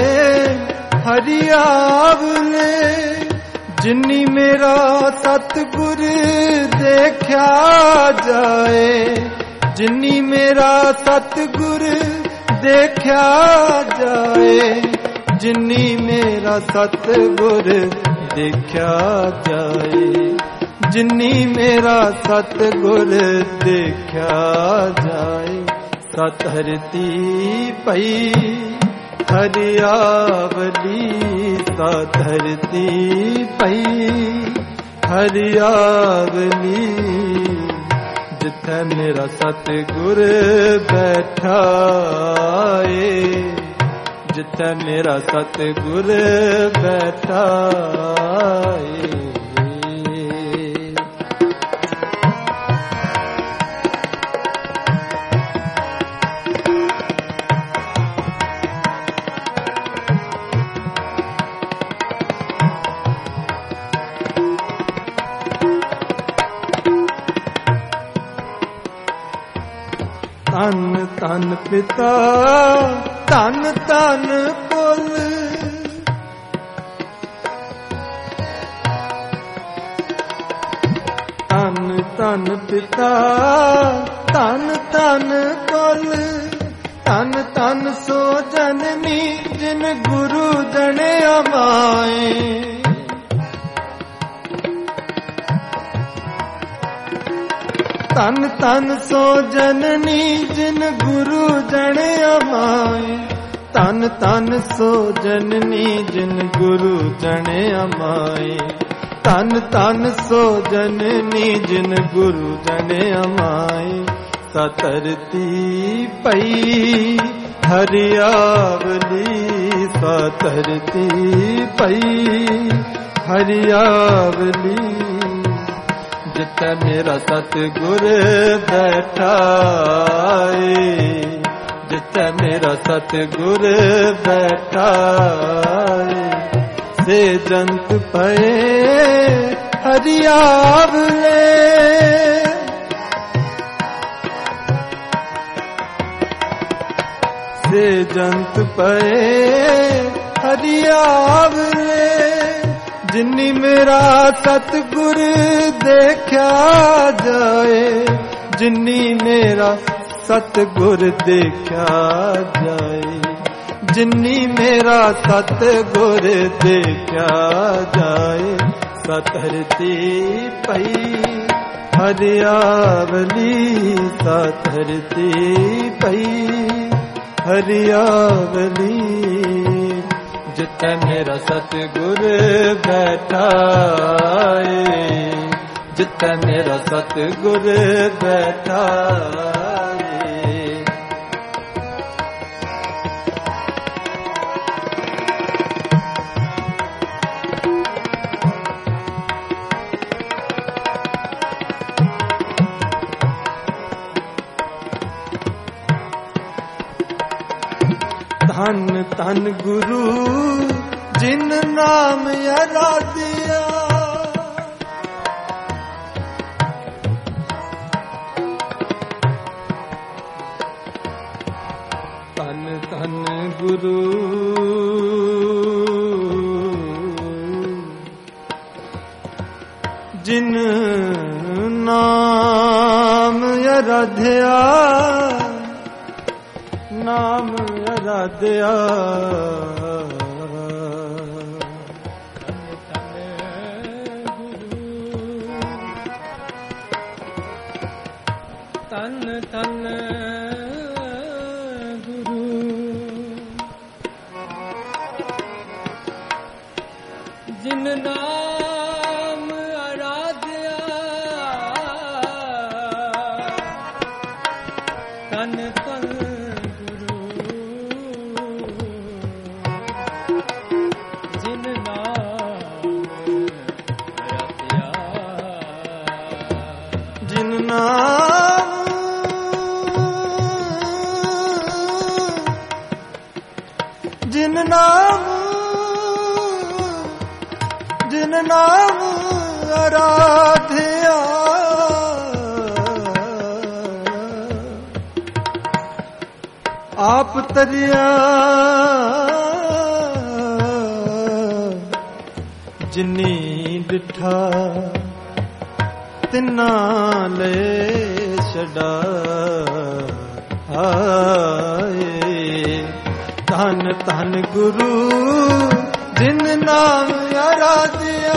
ਹਰਿਆਵਲੇ, ਜਿਨੀ ਮੇਰਾ ਸਤਿਗੁਰ ਦੇਖਿਆ ਜਾਏ, ਜਿਨੀ ਮੇਰਾ ਸਤਿਗੁਰ ਦੇਖਿਆ ਜਾਏ, ਜਿਨੀ ਮੇਰਾ ਸਤਿਗੁਰ ਦੇਖਿਆ ਜਾਏ, ਜਿਨੀ ਮੇਰਾ ਸਤਿਗੁਰ ਦੇਖਿਆ ਜਾਏ। ਧਰਤੀ ਪਈ ਹਰਿਆਵਲੀ, ਧਰਤੀ ਪਈ ਹਰਿਆਵਲੀ, ਜਿੱਥੇ ਮੇਰਾ ਸਤਿਗੁਰ ਬੈਠਾ ਏ, ਜਿੱਥੇ ਮੇਰਾ ਸਤਿਗੁਰ ਬੈਠਾ ਏ। ਧੰਨ ਧੰਨ ਪਿਤਾ ਧੰਨ ਧੰਨ ਪੁੱਲ, ਧੰਨ ਧੰਨ ਪਿਤਾ ਧੰਨ ਧੰਨ ਪੁੱਲ, ਧੰਨ ਧੰਨ ਸੋ ਜਨਨੀ ਜਿਨ ਗੁਰੂ ਜਣਿਆ ਮਾਏ। ਧੰਨ ਧੰਨ ਸੋ ਜਨਨੀ ਜਿਨ ਗੁਰੂ ਜਣਿਆ ਮਾਏ, ਧੰਨ ਧੰਨ ਸੋ ਜਨਨੀ ਜਿਨ ਗੁਰੂ ਜਣਿਆ ਮਾਏ, ਧੰਨ ਧੰਨ ਸੋ ਜਨਨੀ ਜਿਨ ਗੁਰੂ ਜਣਿਆ ਮਾਏ। ਧਰਤੀ ਪਈ ਹਰਿਆਵਲੀ, ਧਰਤੀ ਪਈ ਹਰਿਆਵਲੀ, ਜਿੱਥੇ ਮੇਰਾ ਸਤਿਗੁਰ ਬੈਠਾ ਏ, ਜਿੱਥੇ ਮੇਰਾ ਸਤਿਗੁਰ ਬੈਠਾ ਏ। ਸੇ ਜੰਤ ਪਏ ਹਰਿਆਵਲੇ, ਸੇ ਜੰਤ ਪਏ ਹਰਿਆਵਲੇ, ਜਿਨੀ ਮੇਰਾ ਸਤਿਗੁਰ ਦੇਖਿਆ ਜਾਏ, ਜਿਨੀ ਮੇਰਾ ਸਤਿਗੁਰ ਦੇਖਿਆ ਜਾਏ, ਜਿਨੀ ਮੇਰਾ ਸਤਿਗੁਰ ਦੇਖਿਆ ਜਾਏ। ਧਰਤੀ ਪਈ ਹਰਿਆਵਲੀ, ਧਰਤੀ ਪਈ ਹਰਿਆਵਲੀ, ਜਿੱਥੇ ਮੇਰਾ ਸਤਿਗੁਰ ਬੈਠਾ ਏ, ਜਿੱਥੇ ਮੇਰਾ ਸਤਿਗੁਰ ਬੈਠਾ ਏ। ਧੰਨ ਧੰਨ ਗੁਰੂ ਜਿਨ ਨਾਮ ਅਰਾਧਿਆ। ਧੰਨ ਧੰਨ ਗੁਰੂ ਜਿਨ ਨਾਮ ਅਰਾਧਿਆ, ਨਾਮ ਅਰਾਧਿਆ। ਧੰਨ ਧੰਨ ਗੁਰੂ ਜਿਨ ਨਾਮ ਅਰਾਧਿਆ। ਧੰਨ ਧੰਨ ਗੁਰੂ ਜਿਨ ਨਾਮ ਅਰਾਧਿਆ। ਜਿਨ ਨਾਮ ਜਿਨ ਨਾਮ ਜਿਨ ਨਾਮ ਅਰਾਧਿਆ। ਆਪ ਤਰਿਆ ਜਿਨੀ ਡਿਠਾ ਤਿਨਾ ਲੈ ਛਡਾਏ। ਧੰਨ ਧੰਨ ਗੁਰੂ ਜਿਨ ਨਾਮ ਅਰਾਧਿਆ।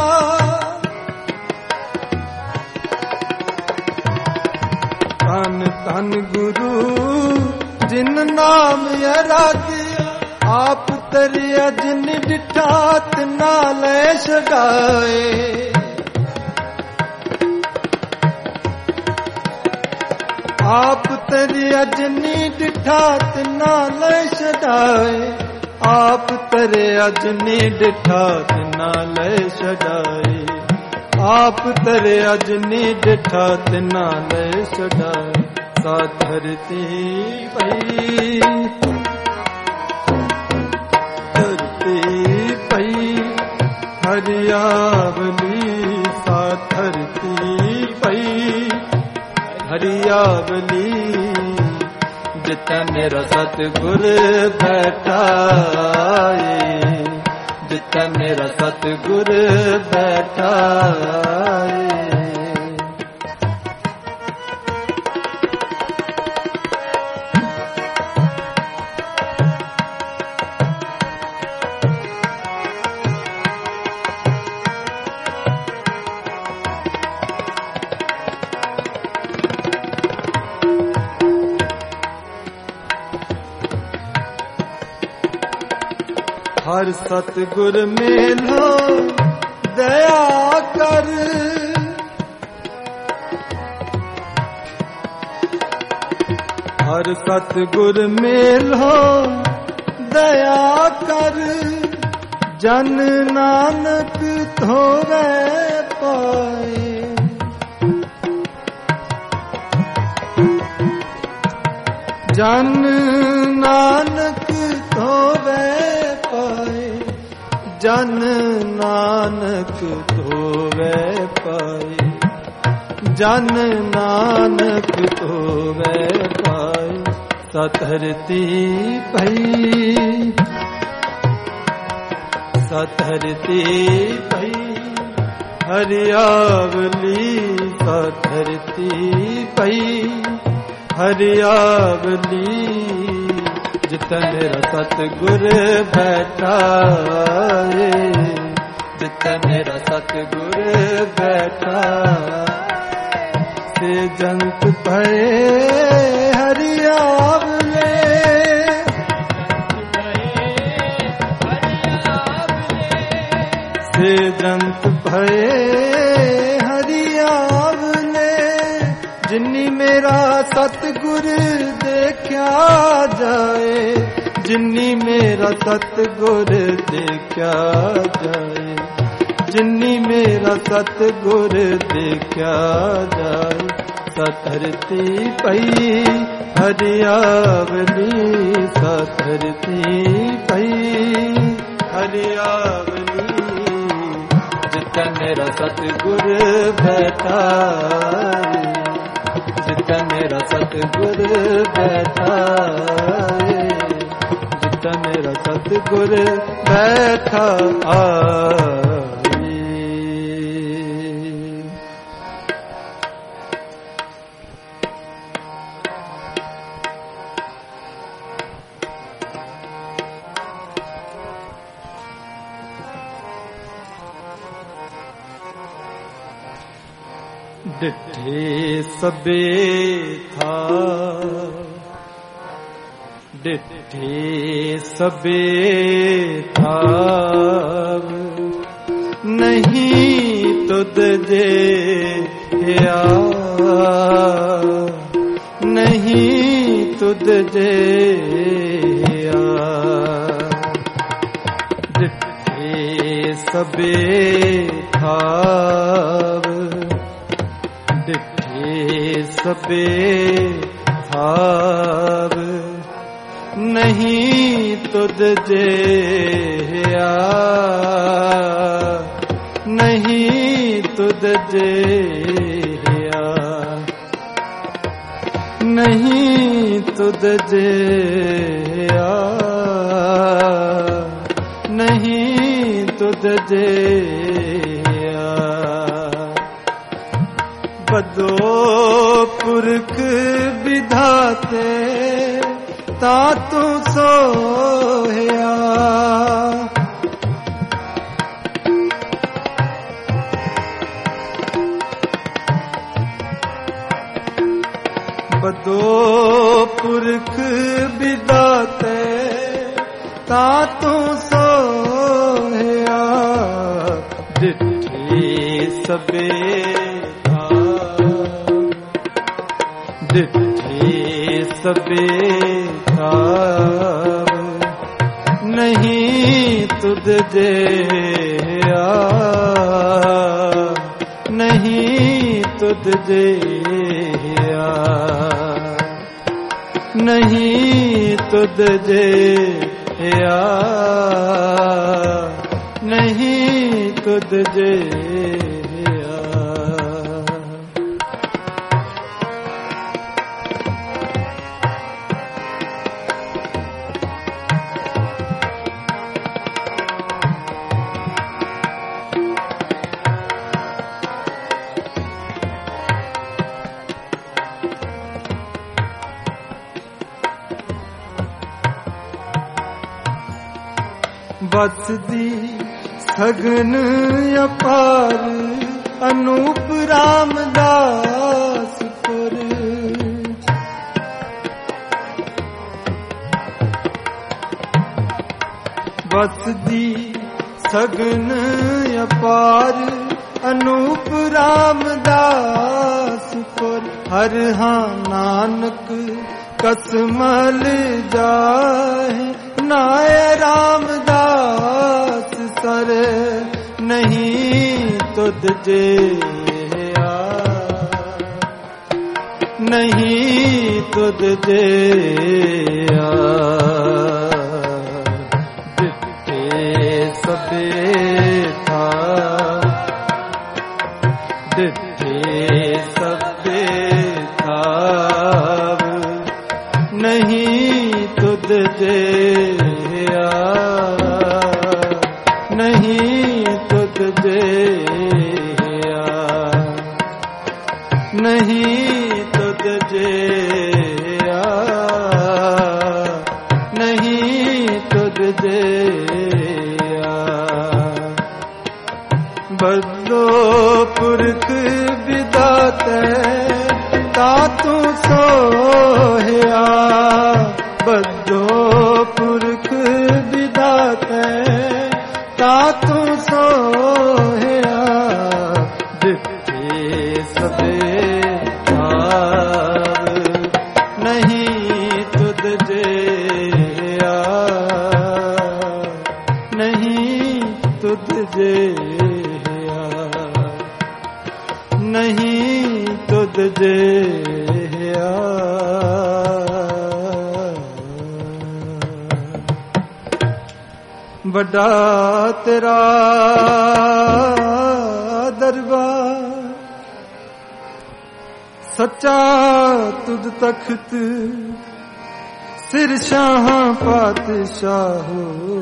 ਧੰਨ ਧੰਨ ਗੁਰੂ ਜਿਨ ਨਾਮ ਅਰਾਧਿਆ। ਆਪ ਤਰਿਆ ਜਿਨ ਡਿਠਾ ਤਿਨਾ ਲੈ ਛਡਾਏ। ਆਪ ਤਰਿਆ ਜਿਨੀ ਡਿਠਾ ਤਿਨਾ ਲੈ ਛਡਾਏ। ਆਪ ਤਰਿਆ ਜਿਨੀ ਡਿਠਾ ਤਿਨਾ ਲੈ ਛਡਾਏ। ਆਪ ਤਰਿਆ ਜਿਨੀ ਡਿਠਾ ਤਿਨਾ ਲੈ ਛਡਾਏ। ਸਾ ਧਰਤੀ ਪਈ ਧਰਤੀ ਪਈ ਹਰਿਆਵਲੀ। ਸਾ ਧਰਤੀ ਪਈ ਹਰਿਆਵਲੀ। ਜਿਤੈ ਮੇਰਾ ਸਤਿਗੁਰ ਬੈਠਾਏ। ਜਿਤੈ ਮੇਰਾ ਸਤਿਗੁਰ ਬੈਠਾਏ। ਹਰ ਸਤਿਗੁਰ ਮੇਲੋ ਦਇਆ ਕਰ। ਹਰ ਸਤਿਗੁਰ ਮੇਲੋ ਦਇਆ ਕਰ। ਜਨ ਨਾਨਕ ਧੋਵੈ ਪਾਏ। ਜਨ ਨਾਨਕ ਧੋਵੈ ਪਾਏ। ਜਨ ਨਾਨਕ ਧੋਵੈ ਪਾਏ। ਜਨ ਨਾਨਕ ਧੋਵੈ ਪਾਏ। ਸਤ ਧਰਤੀ ਪਈ ਸਤ ਧਰਤੀ ਪਈ ਹਰਿਆਵਲੀ। ਸਤ ਧਰਤੀ ਪਈ ਹਰਿਆਵਲੀ। ਜਿਤੈ ਮੇਰਾ ਸਤਿਗੁਰ ਬੈਠਾਏ। ਜਿਤੈ ਮੇਰਾ ਸਤਿਗੁਰ ਬੈਠਾ। ਸੇ ਜੰਤ ਭਏ ਹਰਿਆਵਲੇ। ਸੇ ਜੰਤ ਭਏ ਹਰਿਆਵਲੇ। ਜਿਨੀ ਮੇਰਾ ਸਤਿਗੁਰ ਦੇਖਿਆ ਜਾਏ। ਜਿਨੀ ਮੇਰਾ ਸਤਿਗੁਰ ਦੇਖਿਆ ਜਾਏ। ਜਿਨੀ ਮੇਰਾ ਸਤਿਗੁਰ ਦੇਖਿਆ ਜਾਏ। ਸਤ ਧਰਤੀ ਪਈ ਹਰਿਆਵਲੀ। धरती पई हरियावली जित मेरा सतगुर बैठा जित मेरा सतगुर बैठा जित मेरा सतगुर बैठा आई। डिठे सबे था डिठे सबे था नहीं तुद जे या नहीं तुद जे या डिठे सबे था सबे थाव नहीं तुद जे या नहीं तुद जे या नहीं तुद जे या नहीं तुद जे बदो पुरख विधाते तातु सोया बदो पुरख विधाते तातु सोया डिठी सबे डिठे सबे थाव नहीं तुद जे या नहीं तुद जे या नहीं तुद जे या नहीं तुद जे बसदी सगन अपार अनूप रामदास पुर बसदी सगन अपार अनूप रामदास पुर हर हाँ नानक कसमल जाए नाय रामदास सर नहीं तुद जे या नहीं तुद जे या डिठे सबे था डिठे सबे था नहीं तुद जे या नहीं तुद जे या नहीं तुद जे या नहीं तुद जे या बदलो पुरख विधाते तातु सोया बदो पुरख विधाते तातु सोया डिठे सबे थाव नहीं तुद जे या नहीं तुद जे या नहीं तुद जे या ਵੱਡਾ ਤੇਰਾ ਦਰਬਾਰ, ਸੱਚਾ ਤੁਧ ਤਖਤ, ਸਿਰ ਸ਼ਾਹਾਂ ਪਾਤਸ਼ਾਹੋ,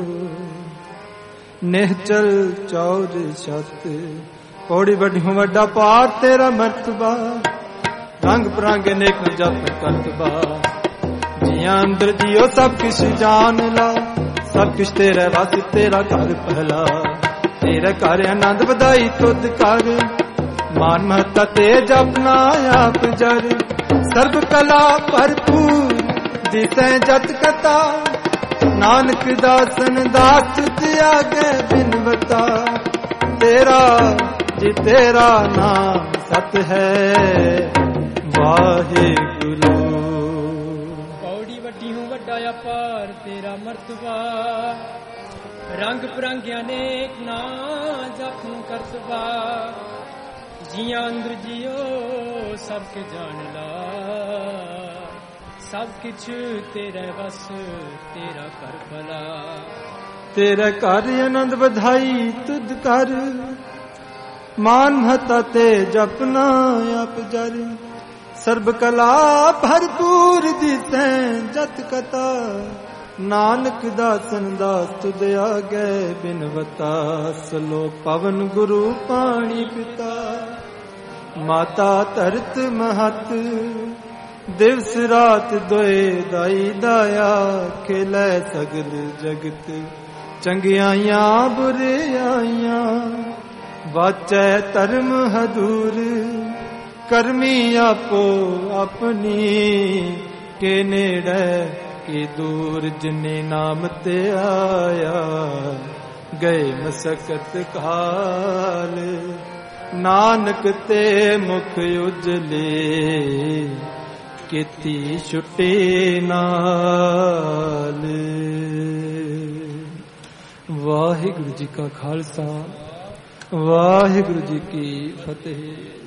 ਨਿਹਚਲ ਚੌਰ ਛਤ। ਪੌੜੀ ਵੱਡੀਓ ਵੱਡਾ ਪਾਰ ਤੇਰਾ ਮਰਤਬਾ, ਰੰਗ ਬਰੰਗ ਨੇਕ ਜਪ ਕਰਤਬਾ। ਜੀਆਂ ਅੰਦਰ ਜੀਓ ਸਭ ਕਿਛ ਜਾਣ ਲਾ, ਸਭ ਕਿਛ ਤੇਰੇ ਵਸ ਤੇਰਾ ਘਰ ਪਹਿਲਾ। ਤੇਰੇ ਘਰ ਆਨੰਦ ਵਧਾਈ ਤੁਧ ਕਰ, ਮਾਨ ਮਹਤਾ ਤੇ ਜਪਨਾ ਆਪ ਜਰ। ਸਰਬ ਕਲਾ ਭਰਪੂਰ ਦਿਸੈ ਜਤ ਕਤਾ, ਨਾਨਕ ਦਾਸਨ ਦਾਸ ਤਿਆਗੈ ਬਿਨਵਤਾ। ਤੇਰਾ ਜੀ ਤੇਰਾ ਨਾਮ ਸਤ ਹੈ ਵਾਹਿਗੁਰੂ। ਪੌੜੀ ਵੱਡੀ ਹੂੰ ਵੱਡਾ ਅਪਾਰ ਤੇਰਾ ਮਰਤਬਾ, ਰੰਗ ਬਰੰਗਿਆਂ ਨੇਕ ਨਾ ਜਪਨ ਕਰਤਬਾ। ਜੀਆਂ ਅੰਦਰ ਜੀਓ ਸਭ ਕੇ ਜਾਣ ਲਾ, ਸਭ ਕਿਛ ਤੇਰੇ ਵਸ ਤੇਰਾ ਕਰ ਭਲਾ। ਤੇਰੇ ਘਰ ਆਨੰਦ ਵਧਾਈ ਤੁਧ ਕਰ, ਮਾਨ ਮਹਤਾ ਤੇ ਜਪਨਾ ਆਪ ਜਰ। ਸਰਬ ਕਲਾ ਭਰਪੂਰ ਦਿਸੈ ਜਤ ਕਤਾ, ਨਾਨਕ ਦਾਸਨ ਦਾਸ ਤੁਧ ਆਗੈ ਬਿਨਵਤਾ। ਸਲੋਕ ਪਵਨ ਗੁਰੂ ਪਾਣੀ ਪਿਤਾ, ਮਾਤਾ ਧਰਤ ਮਹਤ। ਦਿਵਸ ਰਾਤ ਦੋਏ ਦਾਈ ਦਾਇਆ, ਖੇਲੇ ਸਗਲ ਜਗਤ। ਚੰਗਿਆਈਆਂ ਬੁਰਿਆਈਆਂ, ਵਾਚੈ ਧਰਮ ਹਦੂਰ। ਕਰਮੀ ਆਪੋ ਆਪਣੀ, ਕੇ ਨੇੜੇ ਕੇ ਦੂਰ। ਜਿਨੇ ਨਾਮ ਤੇ ਆਇਆ, ਗਏ ਮਸਕਤ ਕਾਲ। ਨਾਨਕ ਤੇ ਮੁਖ ਉਜਲੇ, ਕੀਤੀ ਛੁੱਟੀ ਨਾਲ। ਵਾਹਿਗੁਰੂ ਜੀ ਕਾ ਖਾਲਸਾ, ਵਾਹਿਗੁਰੂ ਜੀ ਕੀ ਫਤਿਹ।